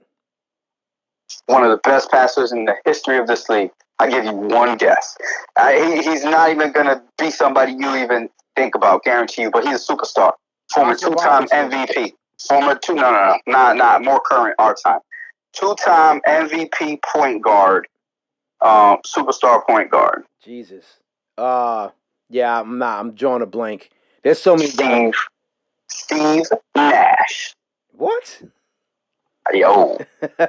One of the best passers in the history of this league. I give you one guess. Uh, he, he's not even going to be somebody you even think about, guarantee you, but he's a superstar. Former two-time M V P. Former two, no, no, no, not, not more current our time. Two-time M V P point guard, um, superstar point guard. Jesus. Uh, yeah, I'm not. I'm drawing a blank. There's so many Steve, Steve Nash. What? Yo, I'm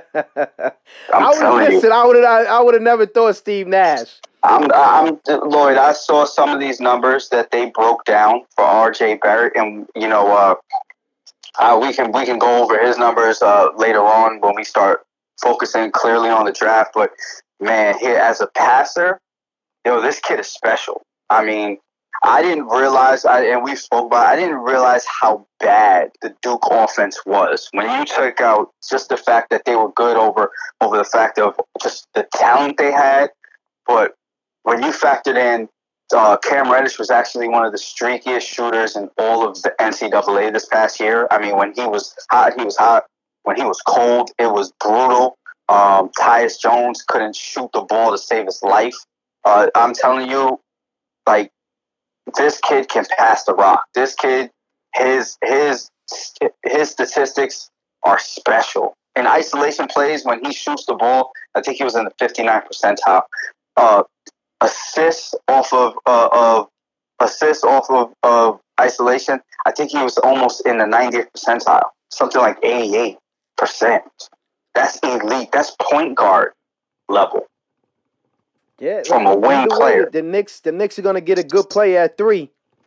I telling listen, you. I would have. I would have never thought Steve Nash. I'm, I'm, Lloyd. I saw some of these numbers that they broke down for R J Barrett, and you know, uh, uh, we can we can go over his numbers uh, later on when we start focusing clearly on the draft. But man, here as a passer, yo, this kid is special. I mean, I didn't realize, I, and we spoke about, I didn't realize how bad the Duke offense was. When you took out just the fact that they were good over over the fact of just the talent they had, but when you factored in uh, Cam Reddish was actually one of the streakiest shooters in all of the N C double A this past year. I mean, when he was hot, he was hot. When he was cold, it was brutal. Um, Tyus Jones couldn't shoot the ball to save his life. Uh, I'm telling you, like, this kid can pass the rock. This kid, his his his statistics are special. In isolation plays, when he shoots the ball, I think he was in the fifty-ninth percentile. Uh, assists off of uh, of assists off of, of isolation, I think he was almost in the ninetieth percentile, something like eighty-eight percent. That's elite. That's point guard level. Yeah, from a wing player. The Knicks, the Knicks are going to get a good player at three.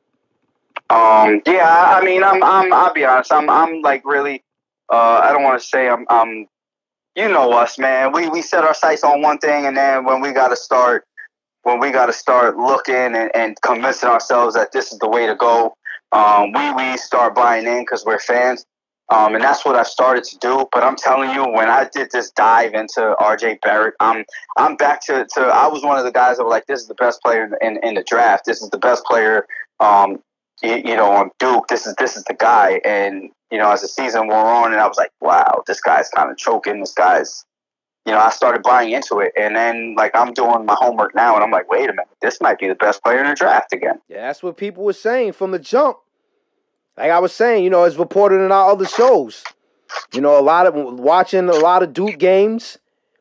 Um, yeah, I mean, I'm, I'm, I'll be honest. I'm, I'm like really. Uh, I don't want to say I'm, I'm. You know us, man. We we set our sights on one thing, and then when we got to start, when we got to start looking and, and convincing ourselves that this is the way to go, um, we we start buying in because we're fans. Um, and that's what I've started to do. But I'm telling you, when I did this dive into R J Barrett, I'm I'm back to, to I was one of the guys that were like, this is the best player in, in, in the draft. This is the best player, um, you, you know, on Duke. This is this is the guy. And you know, as the season wore on, and I was like, wow, this guy's kind of choking. This guy's, you know, I started buying into it. And then like I'm doing my homework now, and I'm like, wait a minute, this might be the best player in the draft again. Yeah, that's what people were saying from the jump. Like I was saying, you know, it's reported in our other shows. You know, a lot of watching a lot of Duke games,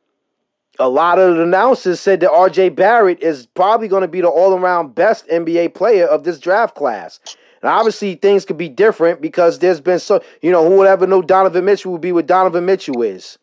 a lot of the announcers said that R J Barrett is probably going to be the all-around best N B A player of this draft class. And obviously things could be different because there's been so, you know, who would ever know Donovan Mitchell would be what Donovan Mitchell is.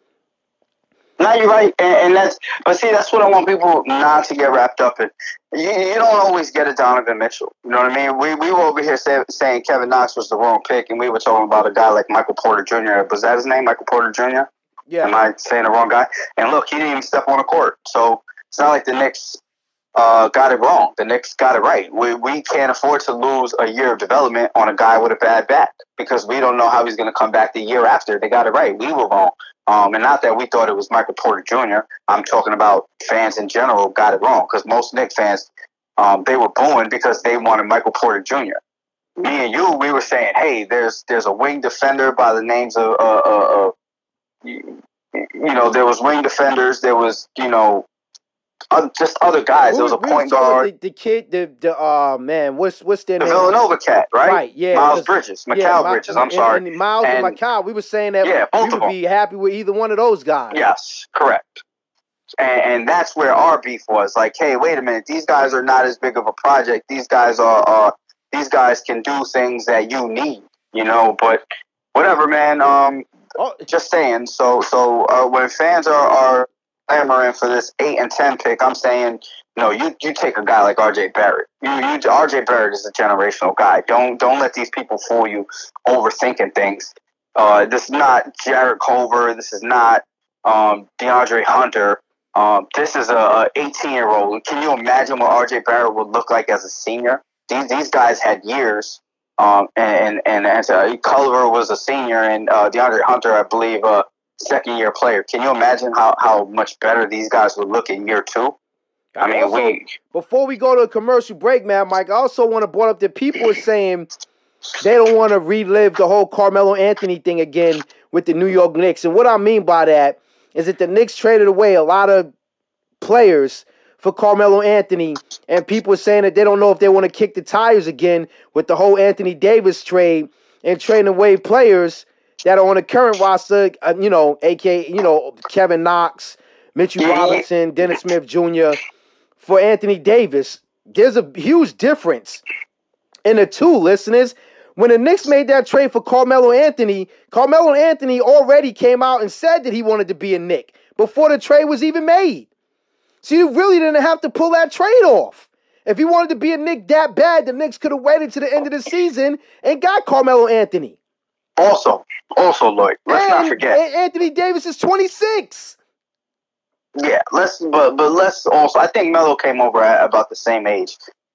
No, you're right, and, and that's but see, that's what I want people not to get wrapped up in. You, you don't always get a Donovan Mitchell. You know what I mean? We we were over here say, saying Kevin Knox was the wrong pick, and we were talking about a guy like Michael Porter Junior Was that his name, Michael Porter Junior? Yeah. Am I saying the wrong guy? And look, he didn't even step on the court, so it's not like the Knicks uh, got it wrong. The Knicks got it right. We we can't afford to lose a year of development on a guy with a bad back because we don't know how he's going to come back the year after. They got it right. We were wrong. Um, and not that we thought it was Michael Porter Junior I'm talking about fans in general got it wrong because most Knicks fans, um, they were booing because they wanted Michael Porter Junior Me and you, we were saying, hey, there's there's a wing defender by the names of, uh, uh, uh, you, you know, there was wing defenders. There was, you know, uh, just other guys. There was a point guard. The, the kid, the, the uh, man, what's what's their the name? The Villanova cat, right? Right, yeah. Miles Bridges, Mikal yeah, Bridges, I'm and, sorry. And Miles and, and Mikal, we were saying that yeah, both we would be happy with either one of those guys. Yes, correct. And, and that's where our beef was. Like, hey, wait a minute. These guys are not as big of a project. These guys are, are these guys can do things that you need, you know. But whatever, man. Um, oh. Just saying. So, so uh, when fans are, are clamoring for this eight and ten pick, I'm saying, no, you you take a guy like R J Barrett. You, you R J Barrett is a generational guy. Don't don't let these people fool you, overthinking things. Uh, this is not Jarrett Culver. This is not um, DeAndre Hunter. Um, this is a eighteen-year-old. Can you imagine what R J Barrett would look like as a senior? These these guys had years, um, and and and uh, Culver was a senior, and uh, DeAndre Hunter, I believe, a second-year player. Can you imagine how, how much better these guys would look in year two? I mean, also, we before we go to a commercial break, man, Mike, I also want to bring up that people are saying they don't want to relive the whole Carmelo Anthony thing again with the New York Knicks, and what I mean by that is that the Knicks traded away a lot of players for Carmelo Anthony, and people are saying that they don't know if they want to kick the tires again with the whole Anthony Davis trade and trading away players that are on the current roster, uh, you know, a k a, you know, Kevin Knox, Mitchell yeah. Robinson, Dennis Smith Junior for Anthony Davis. There's a huge difference in the two, listeners. When the Knicks made that trade for Carmelo Anthony, Carmelo Anthony already came out and said that he wanted to be a Knick before the trade was even made. So you really didn't have to pull that trade off. If he wanted to be a Knick that bad, the Knicks could have waited to the end of the season and got Carmelo Anthony. Also, also, Lloyd, let's and, not forget. And Anthony Davis is twenty-six. Yeah, let's but but let's also. I think Melo came over at about the same age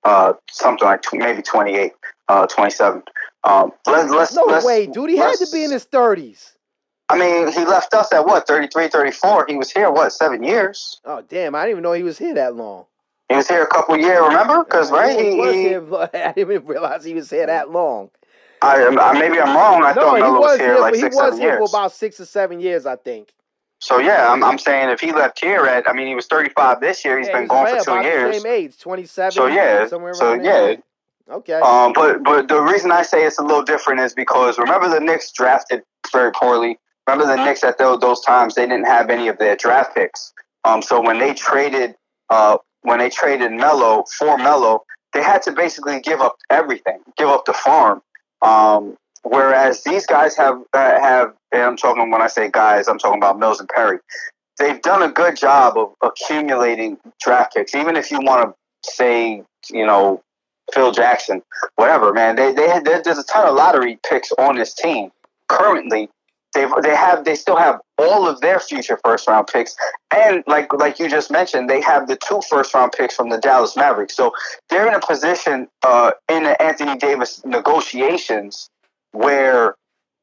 uh, something like tw- maybe twenty-eight, uh, twenty-seven. Um, let, let's, no let's, way, dude. He had to be in his thirties. I mean, he left us at what, thirty-three, thirty-four? He was here, what, seven years? Oh, damn. I didn't even know he was here that long. He was here a couple years, remember? Because, right? He He, was he, here, but I didn't even realize he was here that long. I, I maybe I'm wrong. I no, thought he Melo was was here here, like but six, he was seven here years. for about six or seven years, I think. So yeah, I'm I'm saying if he left here at, I mean, he was thirty-five this year. He's yeah, been he's gone right for two about years. The same age, twenty-seven. So yeah, somewhere around so there. yeah. Okay. Um, but but the reason I say it's a little different is because remember the Knicks drafted very poorly. Remember the Knicks at those those times they didn't have any of their draft picks. Um, so when they traded uh when they traded Melo for Melo, they had to basically give up everything, give up the farm. Um, whereas these guys have uh, have, and I'm talking when I say guys, I'm talking about Mills and Perry. They've done a good job of accumulating draft picks. Even if you want to say, you know, Phil Jackson, whatever, man. They they had, there's a ton of lottery picks on this team currently. They they have they still have all of their future first round picks, and like like you just mentioned, they have the two first round picks from the Dallas Mavericks. So they're in a position uh, in the Anthony Davis negotiations where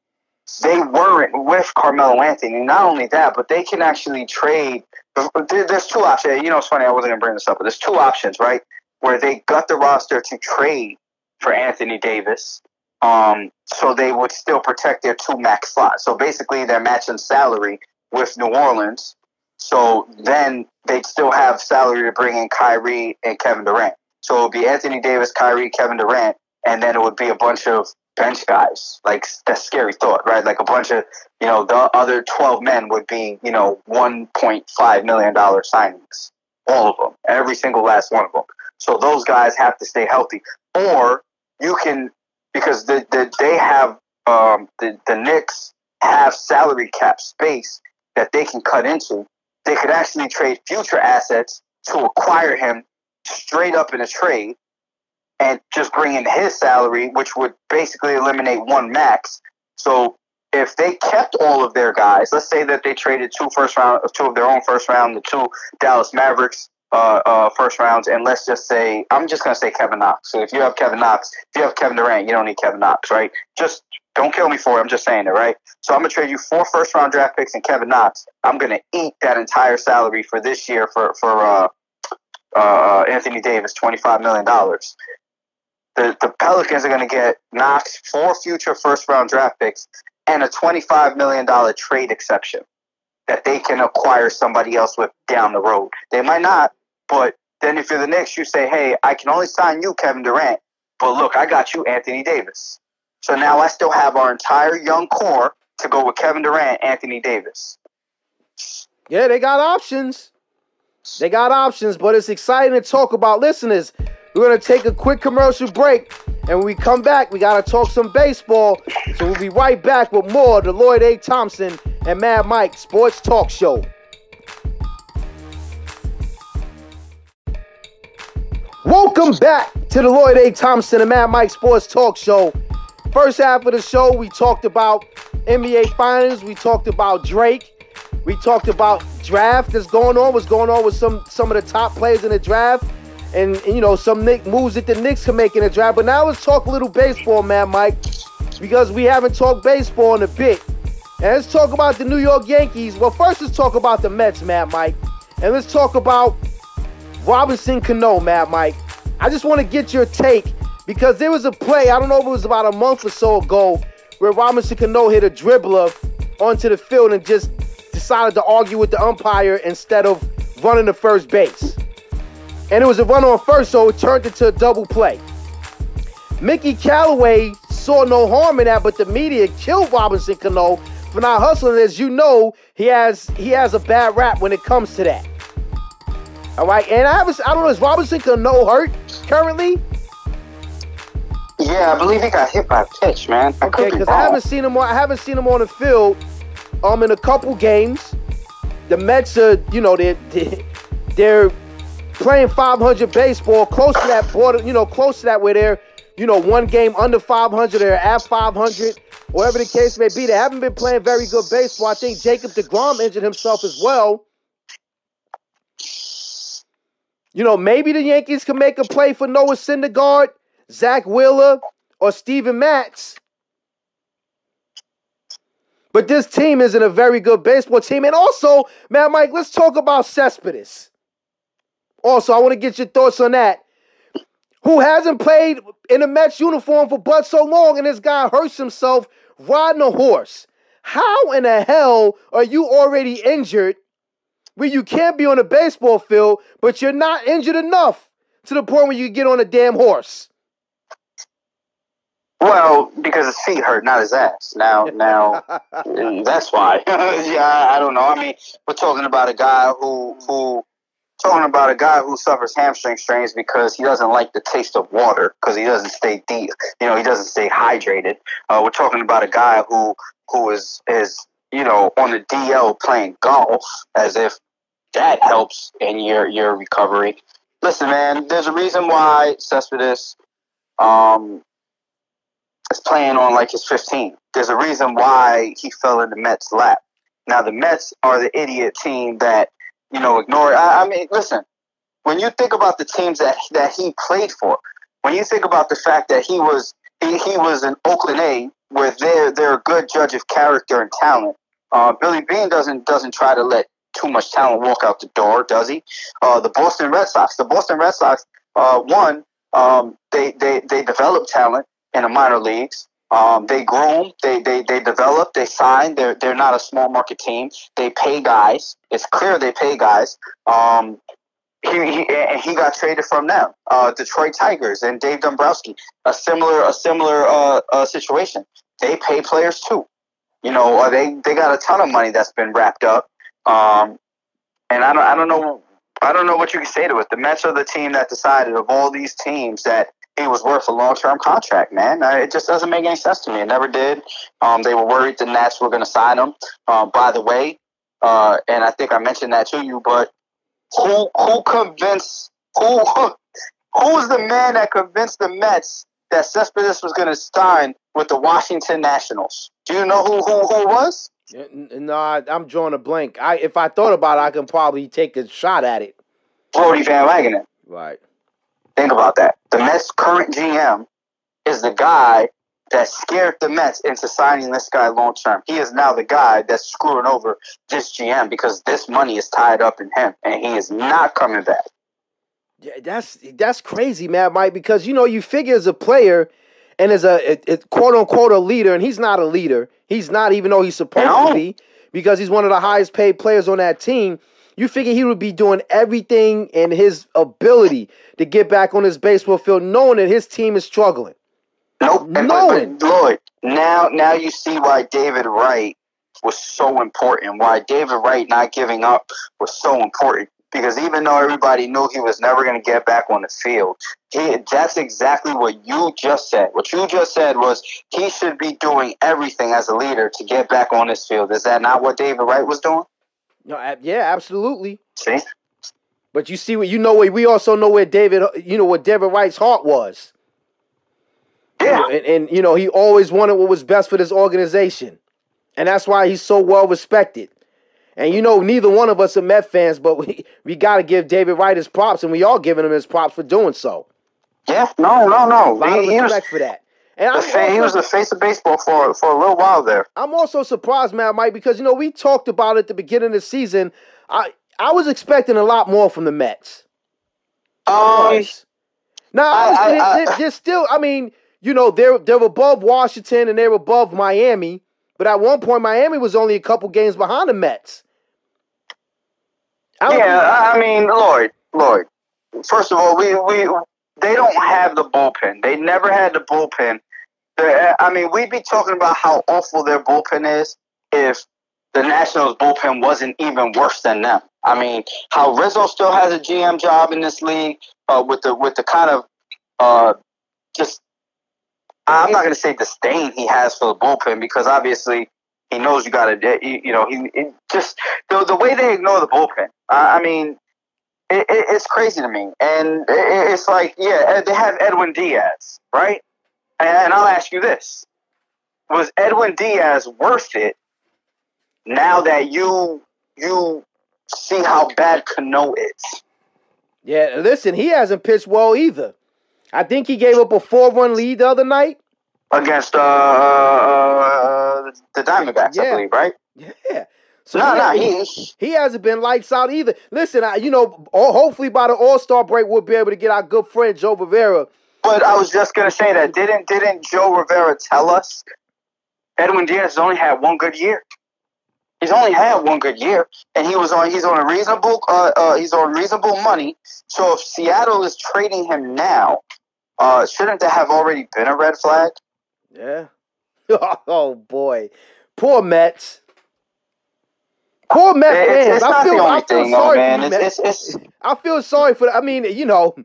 they weren't with Carmelo Anthony. Not only that, but they can actually trade. There's two options. You know, it's funny. I wasn't gonna bring this up, but there's two options, right? Where they got the roster to trade for Anthony Davis, um, so they would still protect their two max slots. So basically, they're matching salary with New Orleans. So then they'd still have salary to bring in Kyrie and Kevin Durant. So it would be Anthony Davis, Kyrie, Kevin Durant, and then it would be a bunch of bench guys. Like, that's a scary thought, right? Like a bunch of, you know, the other twelve men would be, you know, one point five million dollars signings. All of them. Every single last one of them. So those guys have to stay healthy. Or you can, because the, the, they have, um, the, the Knicks have salary cap space that they can cut into. They could actually trade future assets to acquire him straight up in a trade and just bring in his salary, which would basically eliminate one max. So if they kept all of their guys, let's say that they traded two first round, two of their own first round, the two Dallas Mavericks uh, uh, first rounds, and let's just say, I'm just going to say Kevin Knox. So if you have Kevin Knox, if you have Kevin Durant, you don't need Kevin Knox, right? Just don't kill me for it. I'm just saying it, right? So I'm going to trade you four first round draft picks and Kevin Knox. I'm going to eat that entire salary for this year for, for uh, uh, Anthony Davis, twenty-five million dollars. The, the Pelicans are going to get Knox, four future first round draft picks, and a twenty-five million dollars trade exception that they can acquire somebody else with down the road. They might not, but then if you're the Knicks, you say, hey, I can only sign you, Kevin Durant, but look, I got you, Anthony Davis. So now I still have our entire young core to go with Kevin Durant, Anthony Davis. Yeah, they got options. They got options, but it's exciting to talk about. Listeners, we're going to take a quick commercial break, and when we come back, we got to talk some baseball. So we'll be right back with more of the Lloyd A. Thompson and Mad Mike Sports Talk Show. Welcome back to the Lloyd A. Thompson and Mad Mike Sports Talk Show. First half of the show, we talked about N B A Finals. We talked about Drake. We talked about draft that's going on, what's going on with some, some of the top players in the draft. And, you know, some Nick moves that the Knicks can make in the draft. But now let's talk a little baseball, man, Mike, because we haven't talked baseball in a bit. And let's talk about the New York Yankees. Well, first let's talk about the Mets, man, Mike. And let's talk about Robinson Cano, man, Mike. I just want to get your take because there was a play, I don't know if it was about a month or so ago, where Robinson Cano hit a dribbler onto the field and just decided to argue with the umpire instead of running to first base. And it was a run on first, so it turned into a double play. Mickey Callaway saw no harm in that, but the media killed Robinson Cano for not hustling. As you know, he has he has a bad rap when it comes to that. All right, and I haven't, I don't know, is Robinson Cano hurt currently? Yeah, I believe he got hit by a pitch, man. I Okay, because I haven't seen him on, I haven't seen him on the field um in a couple games. The Mets are, you know, they're they're playing five hundred baseball, close to that border, you know, close to that where they're, you know, one game under five hundred, they're at five hundred, whatever the case may be. They haven't been playing very good baseball. I think Jacob deGrom injured himself as well. You know, maybe the Yankees can make a play for Noah Syndergaard, Zach Wheeler, or Steven Matz. But this team isn't a very good baseball team. And also, man, Mike, let's talk about Cespedes. Also, I want to get your thoughts on that. Who hasn't played in a Mets uniform for but so long, and this guy hurts himself riding a horse. How in the hell are you already injured where you can't be on a baseball field, but you're not injured enough to the point where you get on a damn horse? Well, because his feet hurt, not his ass. Now, now, that's why. yeah, I don't know. I mean, we're talking about a guy who, who, talking about a guy who suffers hamstring strains because he doesn't like the taste of water because he doesn't stay deep. You know, he doesn't stay hydrated. Uh, we're talking about a guy who, who is, is, you know, on the D L playing golf, as if that helps in your, your recovery. Listen, man, there's a reason why Cespedes, um, is playing on like his fifteen. There's a reason why he fell in the Mets' lap. Now, the Mets are the idiot team that, you know, ignore it. I, I mean, listen, when you think about the teams that that he played for, when you think about the fact that he was he, he was in Oakland A, where they're they're a good judge of character and talent. Uh, Billy Beane doesn't doesn't try to let too much talent walk out the door, does he? Uh, the Boston Red Sox, the Boston Red Sox, uh, one, um, they they they develop talent in the minor leagues. Um, they groom, they, they they develop, they sign. They're they're not a small market team. They pay guys. It's clear they pay guys. Um, he he and he got traded from them. Uh, Detroit Tigers and Dave Dombrowski, a similar a similar uh, uh, situation. They pay players too. You know, uh, they they got a ton of money that's been wrapped up. Um, and I don't I don't know I don't know what you can say to it. The Mets are the team that decided of all these teams that he was worth a long-term contract, man. Uh, it just doesn't make any sense to me. It never did. Um, they were worried the Nats were going to sign him. Um, by the way, uh, and I think I mentioned that to you, but who who convinced who who was the man that convinced the Mets that Cespedes was going to sign with the Washington Nationals? Do you know who who who it was? No, I'm drawing a blank. I if I thought about it, I can probably take a shot at it. Brodie Van Wagenen. Right. Think about that. The Mets' current G M is the guy that scared the Mets into signing this guy long term. He is now the guy that's screwing over this G M because this money is tied up in him, and he is not coming back. Yeah, that's that's crazy, man, Mike. Because you know you figure as a player and as a, a, a quote unquote a leader, and he's not a leader. He's not, even though he's supposed no. to be, because he's one of the highest paid players on that team. You figure he would be doing everything in his ability to get back on his baseball field, knowing that his team is struggling. Nope. Knowing. But, but Lloyd, now, now you see why David Wright was so important, why David Wright not giving up was so important. Because even though everybody knew he was never going to get back on the field, he, that's exactly what you just said. What you just said was he should be doing everything as a leader to get back on his field. Is that not what David Wright was doing? No, yeah, absolutely. See, but you see what you know. We also know where David, you know, what David Wright's heart was. Yeah, and, and you know he always wanted what was best for this organization, and that's why he's so well respected. And you know, neither one of us are Met fans, but we we got to give David Wright his props, and we all giving him his props for doing so. Yeah, no, no, no. A lot he, of respect was, for that. And the fa- also, he was the face of baseball for for a little while there. I'm also surprised, man, Mike, because you know we talked about it at the beginning of the season. I I was expecting a lot more from the Mets. Um, now I, I, I, they're, they're still. I mean, you know, they're they're above Washington and they're above Miami, but at one point Miami was only a couple games behind the Mets. I yeah, I mean, Lloyd, Lloyd. First of all, we we. They don't have the bullpen. They never had the bullpen. They're, I mean, we'd be talking about how awful their bullpen is if the Nationals' bullpen wasn't even worse than them. I mean, how Rizzo still has a G M job in this league uh, with the with the kind of uh, just I'm not going to say disdain he has for the bullpen because obviously he knows you got to you know he it just the the way they ignore the bullpen. I, I mean. It, it, it's crazy to me. And it, it's like, yeah, they have Edwin Diaz, right? And, and I'll ask you this. Was Edwin Diaz worth it now that you you see how bad Cano is? Yeah, listen, he hasn't pitched well either. I think he gave up a four-run lead the other night. Against uh, uh, the Diamondbacks, Yeah. I believe, right? Yeah. So no, he, no, he, he, he hasn't been lights out either. Listen, I, you know, hopefully by the All-Star break, we'll be able to get our good friend Joe Rivera. But I was just going to say that. Didn't didn't Joe Rivera tell us Edwin Diaz has only had one good year? He's only had one good year, and he was on. He's on a reasonable. Uh, uh, he's on reasonable money. So if Seattle is trading him now, uh, shouldn't that have already been a red flag? Yeah. Oh boy, poor Mets. Poor Mets It's, fans. it's I not feel, the only I feel thing, though, sorry man. for you, It's, Mets. it's, it's, I feel sorry for. I mean, you know,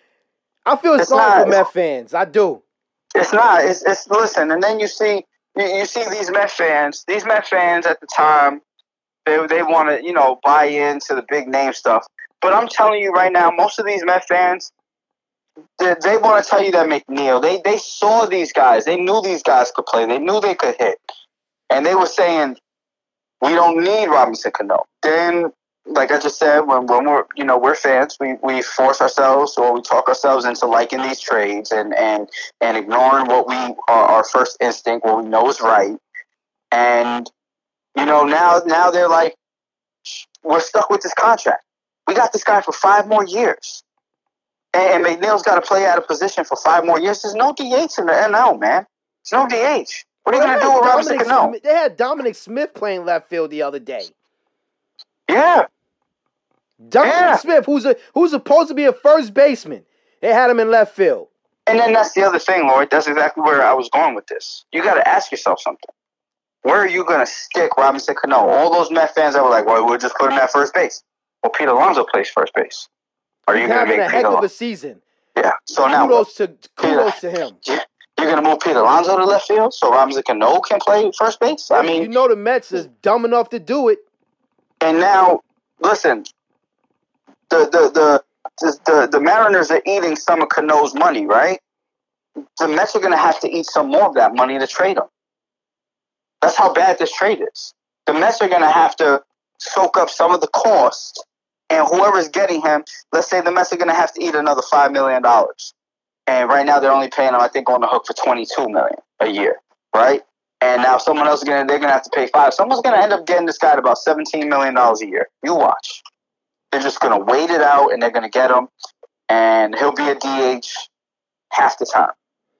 I feel It's sorry not- for Mets fans. I do. it's not. It's, it's listen, and then you see you, you see these Met fans. These Met fans at the time, they they want to you know buy into the big name stuff. But I'm telling you right now, most of these Met fans, they, they want to tell you that McNeil. They they saw these guys. They knew these guys could play. They knew they could hit, and they were saying, we don't need Robinson Cano. Then, like I just said, when, when we're you know we're fans, we, we force ourselves or we talk ourselves into liking these trades and, and, and ignoring what we our, our first instinct, what we know is right. And you know now now they're like, we're stuck with this contract. We got this guy for five more years, and, and McNeil's got to play out of position for five more years. There's no D H in the N L, man. There's no D H. What are you Well, going to they do had with Robinson Dominic Cano? Smith- They had Dominic Smith playing left field the other day. Yeah. Dominic Yeah. Smith, who's a who's supposed to be a first baseman, they had him in left field. And then that's the other thing, Lloyd. That's exactly where I was going with this. You got to ask yourself something. Where are you going to stick Robinson Cano? All those Met fans that were like, well, we'll just put him at first base. Well, Pete Alonso plays first base. Are you He's going to having make a Pete heck of Alonso? a season. Yeah. So now, Kudos to kudos to him. you're going to move Pete Alonso to left field so Robinson Cano can play first base? I mean, you know the Mets is dumb enough to do it. and now, listen, the the the the, the, the Mariners are eating some of Cano's money, right? The Mets are going to have to eat some more of that money to trade him. That's how bad this trade is. The Mets are going to have to soak up some of the cost, and whoever's getting him, let's say the Mets are going to have to eat another five million dollars. And right now they're only paying him, I think, on the hook for twenty-two million dollars a year, right? And now someone else is going to, they're going to have to pay five. Someone's going to end up getting this guy at about seventeen million dollars a year. You watch. They're just going to wait it out, and they're going to get him, and he'll be a D H half the time.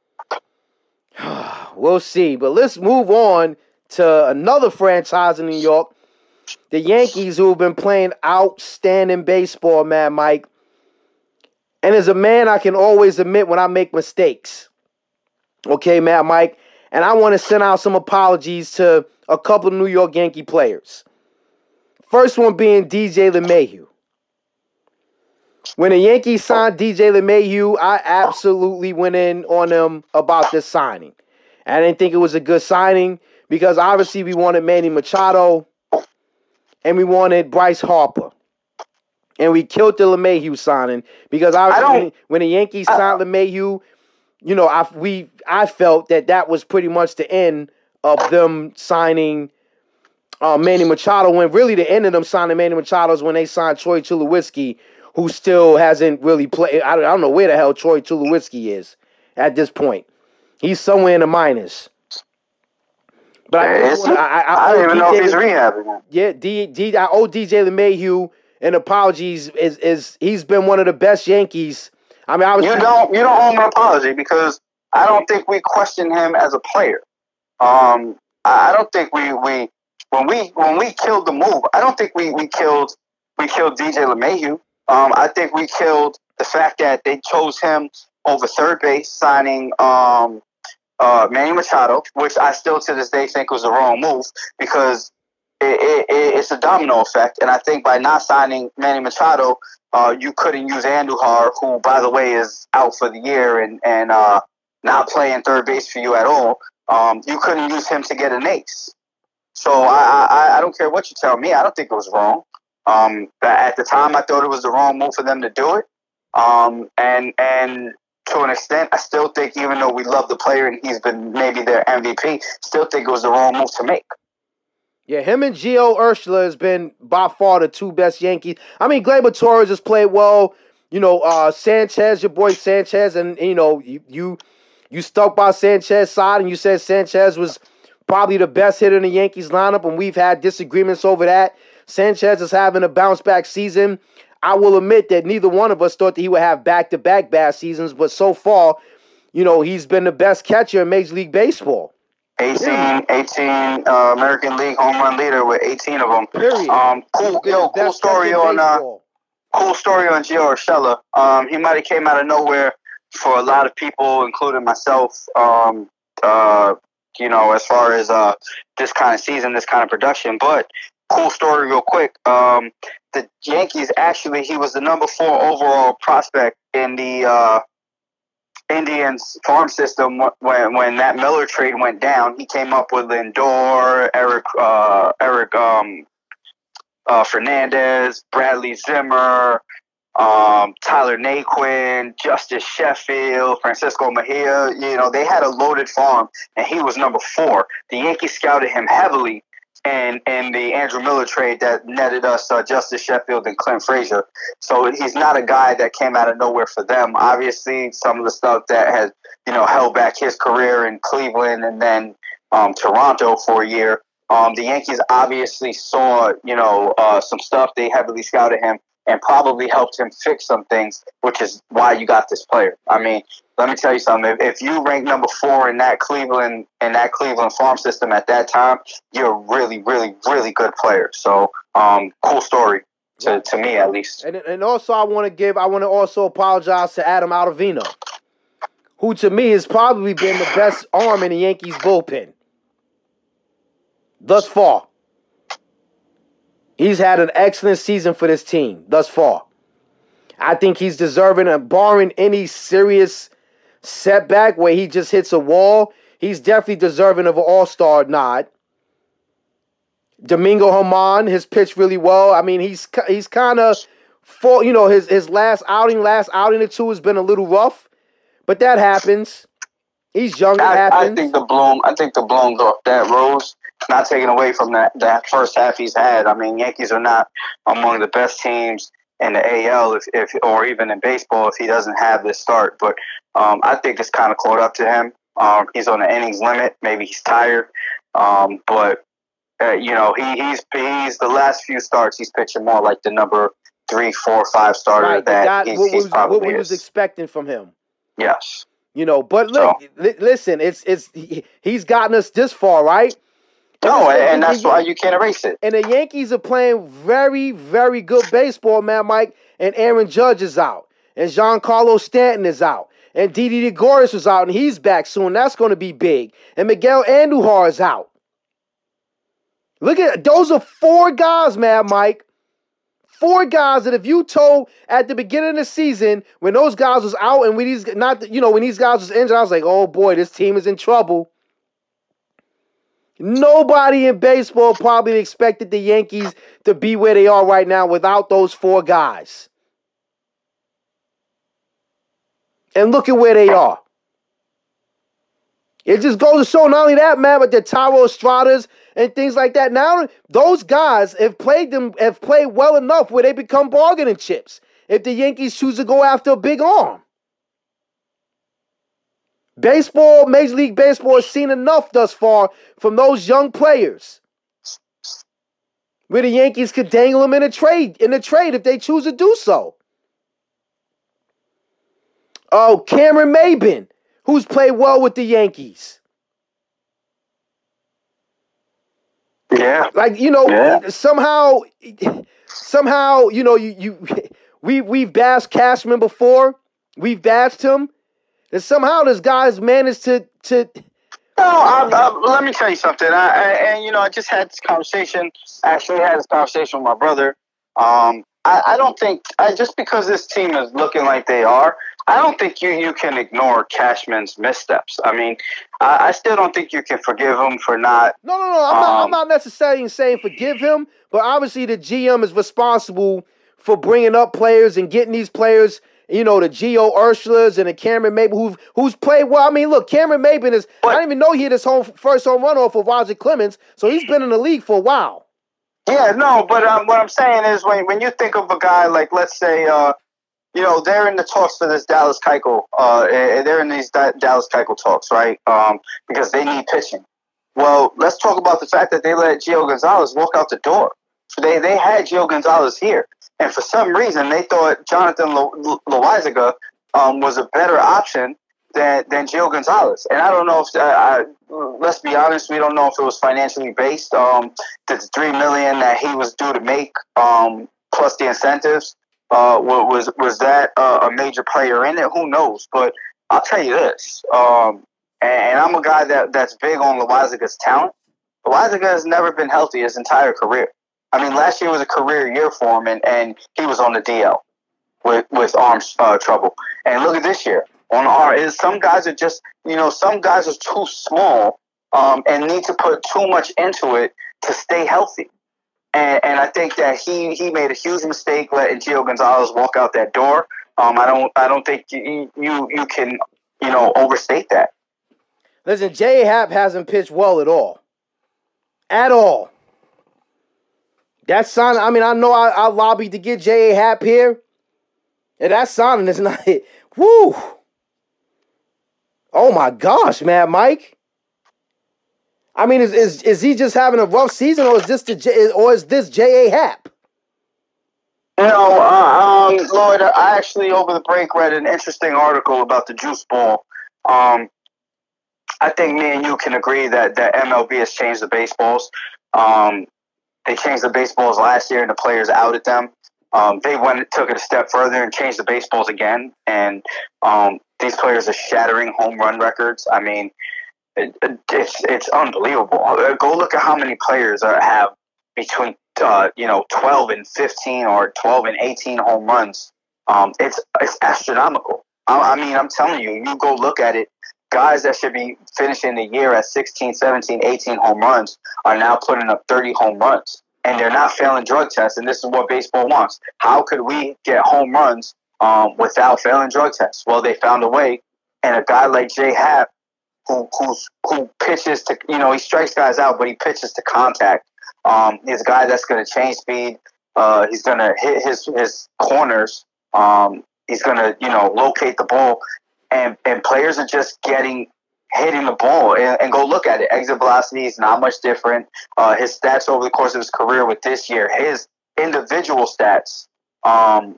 We'll see. But let's move on to another franchise in New York, the Yankees, who have been playing outstanding baseball, man, Mike. And as a man, I can always admit when I make mistakes. Okay, Matt, Mike. And I want to send out some apologies to a couple of New York Yankee players. First one being D J LeMahieu. When the Yankees signed D J LeMahieu, I absolutely went in on them about this signing. I didn't think it was a good signing because obviously we wanted Manny Machado and we wanted Bryce Harper. And we killed the LeMahieu signing because obviously when, when the Yankees signed LeMahieu, you know, I we I felt that that was pretty much the end of them signing uh, Manny Machado. When really the end of them signing Manny Machado is when they signed Troy Tulowitzki, who still hasn't really played. I don't, I don't know where the hell Troy Tulowitzki is at this point. He's somewhere in the minors. But I, just wanna, I, I, I don't even D J know if he's rehabbing. Yeah, D, D, I owe D J LeMahieu an apologies. Is is he's been one of the best Yankees. I mean, I was You don't you don't owe him an apology because I don't think we question him as a player. Um, I don't think we, we when we when we killed the move. I don't think we, we killed we killed D J LeMahieu. Um, I think we killed the fact that they chose him over third base, signing um, uh, Manny Machado, which I still to this day think was the wrong move because it, it, it, it's a domino effect. And I think by not signing Manny Machado, uh, you couldn't use Andujar, who, by the way, is out for the year and, and uh, not playing third base for you at all. Um, you couldn't use him to get an ace. So I, I, I don't care what you tell me. I don't think it was wrong. Um, at the time, I thought it was the wrong move for them to do it. Um, and and to an extent, I still think, even though we love the player and he's been maybe their M V P, still think it was the wrong move to make. Yeah, him and Gio Urshela has been by far the two best Yankees. I mean, Gleyber Torres has played well. you know, uh, Sanchez, your boy Sanchez, and, you know, you, you you stuck by Sanchez's side, and you said Sanchez was probably the best hitter in the Yankees lineup, and we've had disagreements over that. Sanchez is having a bounce-back season. I will admit that neither one of us thought that he would have back-to-back bad seasons, but so far, you know, he's been the best catcher in Major League Baseball. eighteen, eighteen uh, American League home run leader with eighteen of them. Period. Um, cool, yo, cool story on uh, cool story on Gio Urshela. Um, he might have came out of nowhere for a lot of people, including myself. Um, uh, you know, as far as uh this kind of season, this kind of production, but. Cool story real quick. Um, the Yankees, actually, he was the number four overall prospect in the uh, Indians farm system when when that Miller trade went down. He came up with Lindor, Eric uh, Eric um, uh, Fernandez, Bradley Zimmer, um, Tyler Naquin, Justice Sheffield, Francisco Mejia. You know, they had a loaded farm, and he was number four. The Yankees scouted him heavily. And in the Andrew Miller trade that netted us uh, Justice Sheffield and Clint Frazier. So he's not a guy that came out of nowhere for them. Obviously, some of the stuff that has, you know, held back his career in Cleveland and then um, Toronto for a year. Um, the Yankees obviously saw, you know, uh, some stuff. They heavily scouted him and probably helped him fix some things, which is why you got this player. I mean, let me tell you something. If, if you rank number four in that Cleveland in that Cleveland farm system at that time, you're a really, really, really good player. So, um, cool story to, to me at least. And and also, I want to give, I want to also apologize to Adam Ottavino, who to me has probably been the best arm in the Yankees bullpen thus far. He's had an excellent season for this team thus far. I think he's deserving of, barring any serious setback where he just hits a wall, he's definitely deserving of an all-star nod. Domingo Germán has pitched really well. I mean, he's he's kind of, for you know, his, his last outing, last outing or two has been a little rough, but that happens. He's young, it I, happens. I think the bloom, I think the blooms off that rose. Not taking away from that, that first half he's had. I mean, Yankees are not among the best teams in the A L, if, if or even in baseball, if he doesn't have this start. But um, I think it's kind of caught up to him. Um, he's on the innings limit. Maybe he's tired. Um, but, uh, you know, he, he's he's the last few starts, he's pitching more like the number three, four, five starter right, that guy, he's, what, he's was, probably what we is. was expecting from him. Yes. You know, but look, so, li- listen, it's it's he, he's gotten us this far, right? No, and, and that's why you can't erase it. And the Yankees are playing very, very good baseball, man, Mike. And Aaron Judge is out. And Giancarlo Stanton is out. And Didi Gregorius was out, and he's back soon. That's going to be big. And Miguel Andujar is out. Look at those are four guys, man, Mike. Four guys that if you told at the beginning of the season when those guys was out and when these not you know when these guys was injured, I was like, oh boy, this team is in trouble. Nobody in baseball probably expected the Yankees to be where they are right now without those four guys. And look at where they are. It just goes to show not only that, man, but the Thairo Estradas and things like that. Now, those guys have played them, have played well enough where they become bargaining chips if the Yankees choose to go after a big arm. Baseball, Major League Baseball has seen enough thus far from those young players where the Yankees could dangle them in a trade, in a trade if they choose to do so. Oh, Cameron Maybin, who's played well with the Yankees. Yeah. Like, you know, yeah. somehow, somehow, you know, you, you we, we've bashed Cashman before. We've bashed him. And somehow this guy's managed to... to no, I, I, let me tell you something. I, I, and, you know, I just had this conversation. Actually had this conversation with my brother. Um, I, I don't think... I, just because this team is looking like they are, I don't think you, you can ignore Cashman's missteps. I mean, I, I still don't think you can forgive him for not... No, no, no. I'm, um, not, I'm not necessarily saying forgive him, but obviously the G M is responsible for bringing up players and getting these players... You know, the Gio Ursulas and the Cameron Maybin, who's, who's played well. I mean, look, Cameron Maybin is, but, I didn't even know he hit his home, first home run off of Roger Clemens, so he's been in the league for a while. Yeah, no, but um, what I'm saying is when, when you think of a guy like, let's say, uh, you know, they're in the talks for this Dallas Keuchel. Uh, they're in these da- Dallas Keuchel talks, right? Um, because they need pitching. Well, let's talk about the fact that they let Gio Gonzalez walk out the door. So they they had Gio Gonzalez here, and for some reason they thought Jonathan Lo- Loaisiga um, was a better option than than Gio Gonzalez. And I don't know if uh, I, let's be honest, we don't know if it was financially based. Um, the three million that he was due to make, um, plus the incentives. Uh, was was that uh, a major player in it? Who knows? But I'll tell you this, um, and, and I'm a guy that, that's big on Loaisiga's talent. Loaisiga has never been healthy his entire career. I mean, last year was a career year for him, and, and he was on the D L with with arm uh, trouble. And look at this year on R. Is some guys are just you know some guys are too small um, and need to put too much into it to stay healthy. And, and I think that he, he made a huge mistake letting Gio Gonzalez walk out that door. Um, I don't I don't think you you, you can you know overstate that. Listen, J A. Happ hasn't pitched well at all, at all. That sign. I mean, I know I, I lobbied to get J A. Happ here, and that signing is not it. Woo! Oh my gosh, man, Mike. I mean, is, is is he just having a rough season, or is this the J, or is this J A. Happ? You know, uh, um, Lloyd, I actually over the break read an interesting article about the juice ball. Um, I think me and you can agree that that M L B has changed the baseballs. Um, they changed the baseballs last year, and the players outed them. Um, they went and took it a step further and changed the baseballs again, and um, these players are shattering home run records. I mean. It, it, it's it's unbelievable. Go look at how many players are, have between uh, you know twelve and fifteen or twelve and eighteen home runs. Um, it's it's astronomical. I, I mean, I'm telling you, you go look at it. Guys that should be finishing the year at sixteen, seventeen, eighteen home runs are now putting up thirty home runs, and they're not failing drug tests. And this is what baseball wants. How could we get home runs um, without failing drug tests? Well, they found a way, and a guy like J. Happ. Who who's, who pitches to, you know, he strikes guys out, but he pitches to contact. Um, he's a guy that's going to change speed. Uh, he's going to hit his his corners. Um, he's going to, you know, locate the ball. And and players are just getting, hitting the ball. And, and go look at it. Exit velocity is not much different. Uh, his stats over the course of his career with this year, his individual stats um,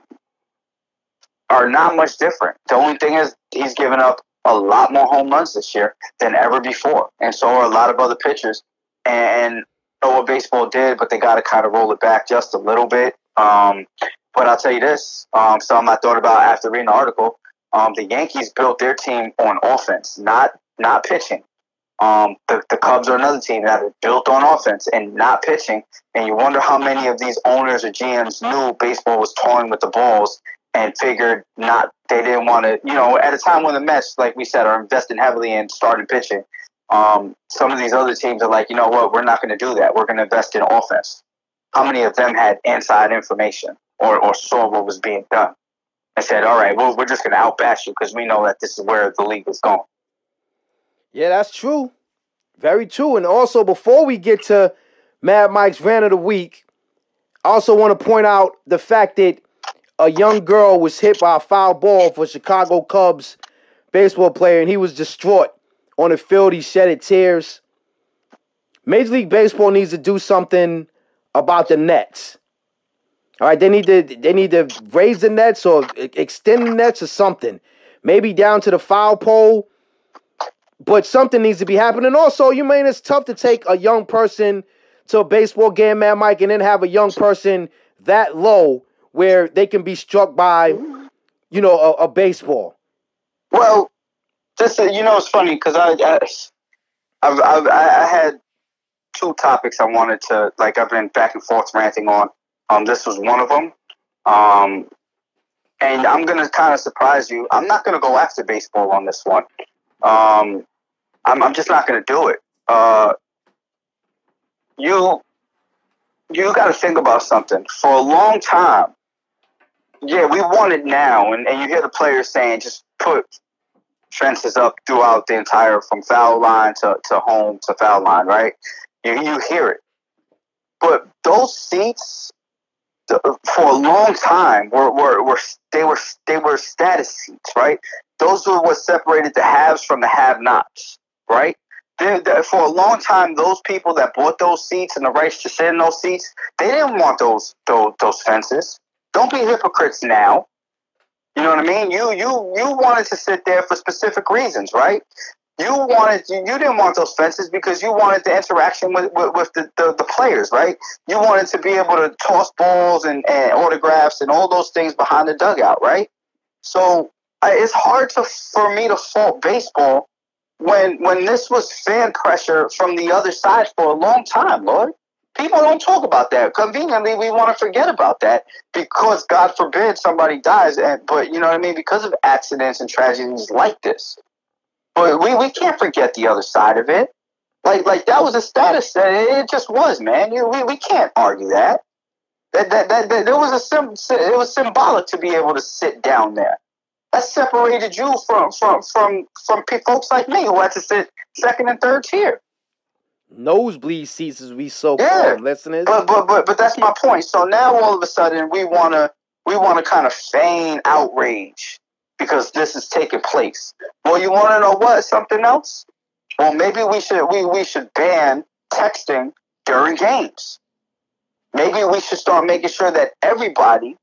are not much different. The only thing is he's given up a lot more home runs this year than ever before. And so are a lot of other pitchers. And I know what baseball did, but they got to kind of roll it back just a little bit. Um, but I'll tell you this, um, something I thought about after reading the article, um, the Yankees built their team on offense, not not pitching. Um, the, the Cubs are another team that are built on offense and not pitching. And you wonder how many of these owners or G Ms knew baseball was toying with the balls and figured not they didn't want to, you know, at a time when the Mets, like we said, are investing heavily in starting pitching. Um, some of these other teams are like, you know what, we're not going to do that. We're going to invest in offense. How many of them had inside information or, or saw what was being done and said, all right, well, we're just going to outbash you because we know that this is where the league is going? Yeah, that's true. Very true. And also, before we get to Mad Mike's Rant of the Week, I also want to point out the fact that a young girl was hit by a foul ball for Chicago Cubs baseball player, and he was distraught on the field. He shedded tears. Major League Baseball needs to do something about the nets. All right, they need to they need to raise the nets or extend the nets or something. Maybe down to the foul pole, but something needs to be happening. Also, you mean it's tough to take a young person to a baseball game, man, Mike, and then have a young person that low where they can be struck by, you know, a, a baseball. Well, this you know it's funny because I, I I've, I've I had two topics I wanted to like I've been back and forth ranting on. Um, this was one of them. Um, and I'm gonna kind of surprise you. I'm not gonna go after baseball on this one. Um, I'm I'm just not gonna do it. Uh, you you got to think about something. For a long time, yeah, we want it now, and, and you hear the players saying just put fences up throughout the entire, from foul line to, to home to foul line, right? You you hear it. But those seats for a long time were, were, were they were they were status seats, right? Those were what separated the haves from the have-nots, right? They, they, for a long time, those people that bought those seats and the rights to sit in those seats, they didn't want those those, those fences. Don't be hypocrites now. You know what I mean? You you you wanted to sit there for specific reasons, right? You wanted you, you didn't want those fences because you wanted the interaction with, with, with the, the, the players, right? You wanted to be able to toss balls and, and autographs and all those things behind the dugout, right? So uh, it's hard to for me to fault baseball when when this was fan pressure from the other side for a long time, Lord. People don't talk about that. Conveniently, we want to forget about that because, God forbid, somebody dies. And, but, you know what I mean? Because of accidents and tragedies like this. But we, we can't forget the other side of it. Like like that was a status that it just was, man. You, we we can't argue that. That that that, that there was a sim, it was symbolic to be able to sit down there. That separated you from from from from folks like me who had to sit second and third tier. Nosebleed seats, as we so yeah. call them, listeners. But but but but that's my point. So now all of a sudden we wanna we wanna kind of feign outrage because this is taking place. Well, you want to know what? Something else? Well, maybe we should we, we should ban texting during games. Maybe we should start making sure that everybody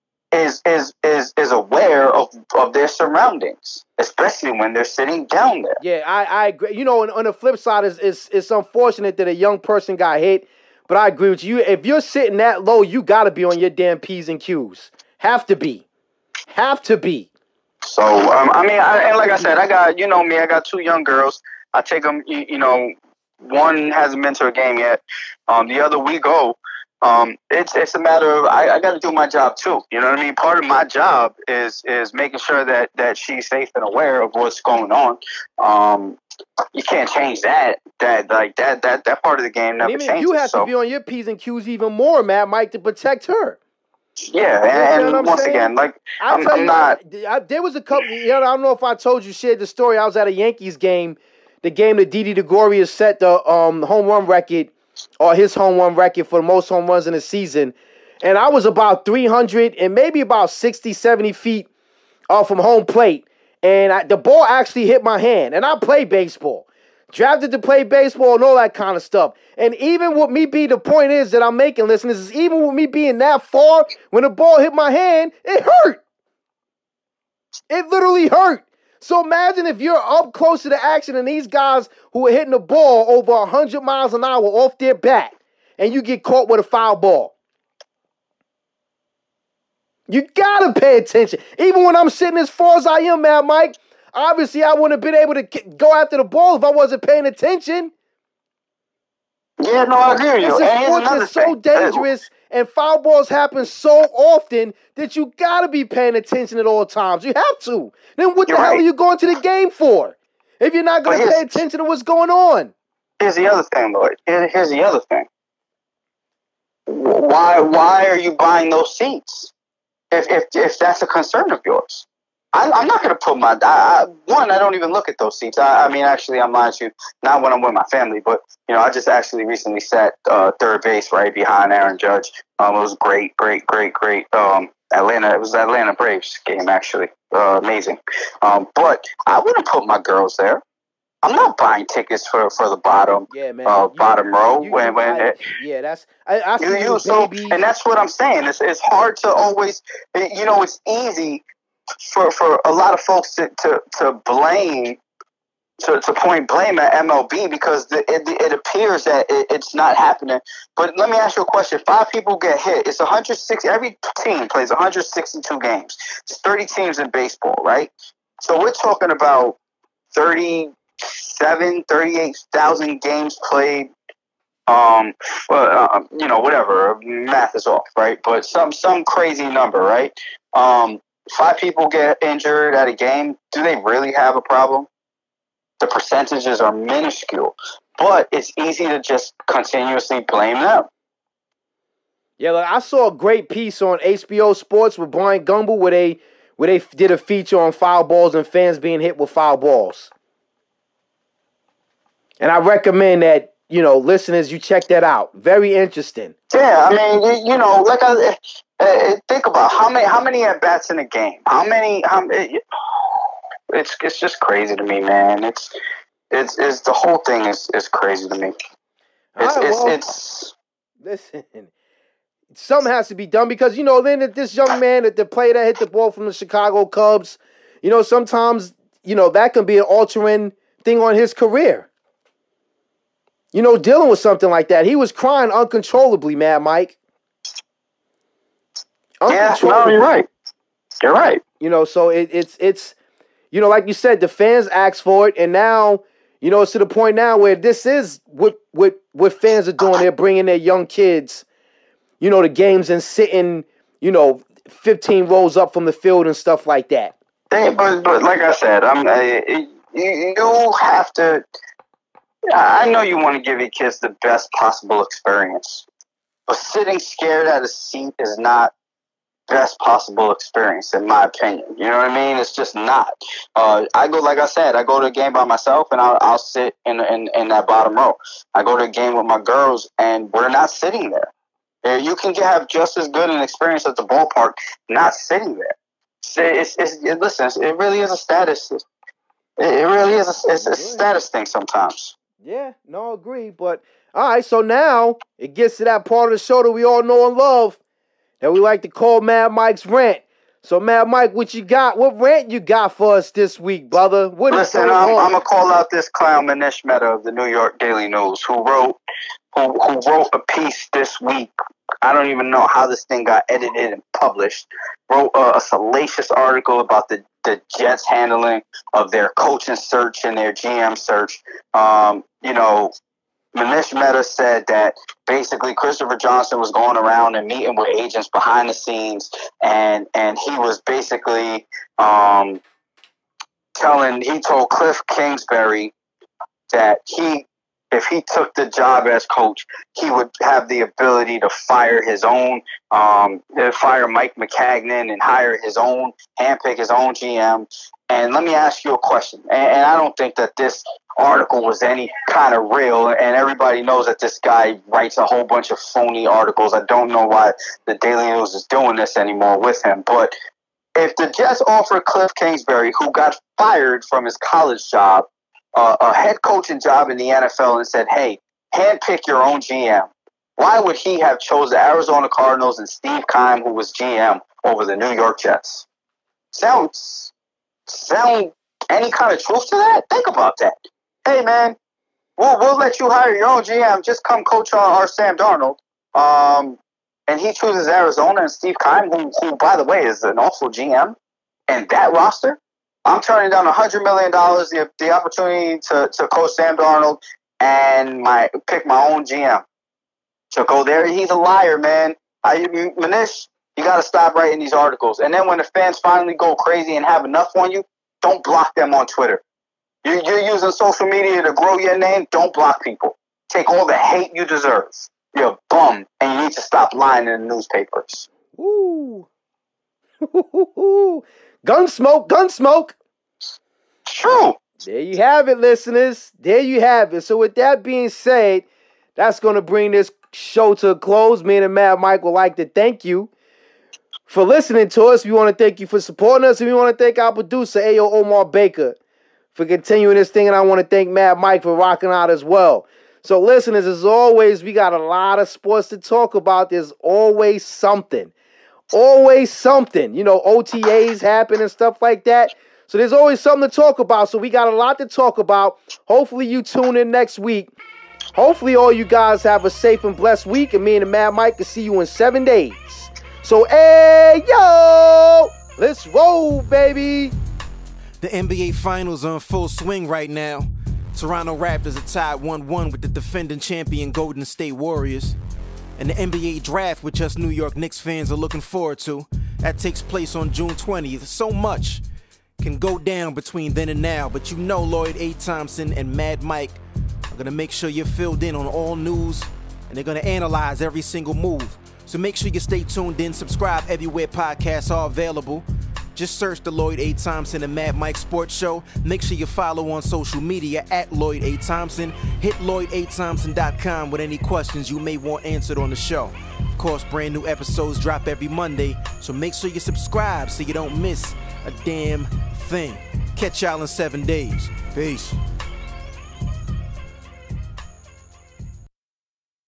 is is is is aware of, of their surroundings, especially when they're sitting down there. Yeah, I, I agree. You know, on, on the flip side, it's, it's it's unfortunate that a young person got hit, but I agree with you. If you're sitting that low, you got to be on your damn P's and Q's. Have to be. Have to be. So, um, I mean, I, and like I said, I got, you know me, I got two young girls. I take them, you, you know, one hasn't been to a game yet. Um, the other, we go. Um, it's it's a matter of, I, I got to do my job too. You know what I mean? Part of my job is is making sure that, that she's safe and aware of what's going on. Um, you can't change that. That like that that that part of the game never and even changes. You have so. to be on your P's and Q's even more, Matt Mike, to protect her. Yeah, and, you know and once saying? again, like I I'm, tell I'm you, not. I, there was a couple. You know, I don't know if I told you, shared the story. I was at a Yankees game, the game that Didi Gregorius set the um home run record, or his home run record for the most home runs in a season, and I was about three hundred and maybe about sixty, seventy feet uh, from home plate, and I, the ball actually hit my hand. And I play baseball. Drafted to play baseball and all that kind of stuff. And even with me being, the point is that I'm making, listeners, is even with me being that far, when the ball hit my hand, it hurt. It literally hurt. So imagine if you're up close to the action and these guys who are hitting the ball over one hundred miles an hour off their bat, and you get caught with a foul ball. You gotta pay attention. Even when I'm sitting as far as I am, man, Mike, obviously, I wouldn't have been able to go after the ball if I wasn't paying attention. Yeah, no, I agree with you. This sport is so thing. dangerous, and foul balls happen so often that you got to be paying attention at all times. You have to. Then what You're the hell right. are you going to the game for if you're not going to pay attention to what's going on? Here's the other thing, Lloyd. Here, here's the other thing. Why, why are you buying those seats if if if that's a concern of yours? I, I'm not going to put my, I, I, one, I don't even look at those seats. I, I mean, actually, I'm lying to you, not when I'm with my family, but, you know, I just actually recently sat uh, third base right behind Aaron Judge. Um, it was great, great, great, great. Um, Atlanta, it was the Atlanta Braves game, actually. Uh, amazing. Um, but I wouldn't put my girls there. I'm not buying tickets for, for the bottom, yeah, man. Uh, you, bottom row. You, when, you, when I, it, yeah, that's, I, I you, you, so, and that's what I'm saying. It's, it's hard to always, you know, it's easy for for a lot of folks to to, to blame to, to point blame at M L B because the, it, it appears that it, it's not happening. But let me ask you a question: five people get hit. It's one hundred sixty. Every team plays one hundred sixty-two games. It's thirty teams in baseball, right? So we're talking about thirty-seven, thirty-eight thousand games played. Um, well, uh, you know, whatever. Math is off, right? But some some crazy number, right? Um. Five people get injured at a game. Do they really have a problem? The percentages are minuscule, but it's easy to just continuously blame them. Yeah, look, I saw a great piece on H B O Sports with Brian Gumbel where they where they did a feature on foul balls and fans being hit with foul balls. And I recommend that you know, listeners, you check that out. Very interesting. Yeah, I mean, you, you know, like I uh, think about how many how many at bats in a game. How many? How many? It's it's just crazy to me, man. It's it's it's the whole thing is is crazy to me. It's right, it's, well, it's listen. Something has to be done because, you know, then this young man, that the player that hit the ball from the Chicago Cubs, you know, sometimes, you know, that can be an altering thing on his career. You know, dealing with something like that. He was crying uncontrollably, Mad Mike. Yeah, no, you're right. You're right. You know, so it, it's, it's, you know, like you said, the fans asked for it, and now, you know, it's to the point now where this is what, what, what fans are doing. They're bringing their young kids, you know, the games and sitting, you know, fifteen rows up from the field and stuff like that. Hey, but but like I said, I'm uh, you, you have to. I know you want to give your kids the best possible experience, but sitting scared at a seat is not best possible experience, in my opinion. You know what I mean? It's just not. Uh, I go, like I said, I go to a game by myself, and I'll, I'll sit in, in in that bottom row. I go to a game with my girls, and we're not sitting there. You can have just as good an experience at the ballpark not sitting there. It's, it's, it, listen, it really is a status. It, it really is a, it's a status thing sometimes. Yeah, no, agree. But, all right, so now it gets to that part of the show that we all know and love that we like to call Mad Mike's Rant. So, Mad Mike, what you got? What rant you got for us this week, brother? What is Listen, going I'm, on? I'm going to call out this clown, Manish Mehta of the New York Daily News, who wrote who, who wrote a piece this week. I don't even know how this thing got edited and published. Wrote a, a salacious article about the, the Jets' handling of their coaching search and their G M search. Um, you know, Manish Mehta said that basically Christopher Johnson was going around and meeting with agents behind the scenes, and and he was basically um, telling, he told Cliff Kingsbury that he, if he took the job as coach, he would have the ability to fire his own, um, fire Mike Maccagnan and hire his own, handpick his own G M. And let me ask you a question. And, and I don't think that this article was any kind of real, and everybody knows that this guy writes a whole bunch of phony articles. I don't know why the Daily News is doing this anymore with him. But if the Jets offered Cliff Kingsbury, who got fired from his college job, Uh, a head coaching job in the N F L, and said, hey, handpick your own G M, why would he have chose the Arizona Cardinals and Steve Keim, who was G M, over the New York Jets? Sounds, sound any kind of truth to that? Think about that. Hey, man, we'll, we'll let you hire your own G M. Just come coach our, our Sam Darnold. Um, and he chooses Arizona and Steve Keim, who, who, by the way, is an awful G M, and that roster. I'm turning down one hundred million dollars, the, the opportunity to, to coach Sam Darnold and my pick my own G M. So go there. He's a liar, man. I, Manish, you got to stop writing these articles. And then when the fans finally go crazy and have enough on you, don't block them on Twitter. You, you're using social media to grow your name. Don't block people. Take all the hate you deserve. You're a bum, and you need to stop lying in the newspapers. Ooh. Gunsmoke, gunsmoke. True. There you have it, listeners. There you have it. So with that being said, that's going to bring this show to a close. Me and Mad Mike would like to thank you for listening to us. We want to thank you for supporting us, and we want to thank our producer, Ayo Omar Baker, for continuing this thing, and I want to thank Mad Mike for rocking out as well. So listeners, as always, we got a lot of sports to talk about. There's always something. Always something. You know, O T As happen and stuff like that. So there's always something to talk about. So we got a lot to talk about. Hopefully you tune in next week. Hopefully all you guys have a safe and blessed week. And me and the Mad Mike can see you in seven days. So, hey, yo, let's roll, baby. The N B A Finals are in full swing right now. Toronto Raptors are tied one one with the defending champion Golden State Warriors. And the N B A Draft, which us New York Knicks fans are looking forward to, that takes place on June twentieth. So much can go down between then and now, but you know Lloyd A. Thompson and Mad Mike are going to make sure you're filled in on all news, and they're going to analyze every single move. So make sure you stay tuned in, subscribe everywhere podcasts are available. Just search the Lloyd A. Thompson and Mad Mike Sports Show. Make sure you follow on social media at Lloyd A. Thompson. Hit Lloyd A Thompson dot com with any questions you may want answered on the show. Of course, brand new episodes drop every Monday, so make sure you subscribe so you don't miss a damn thing. Catch y'all in seven days. Peace.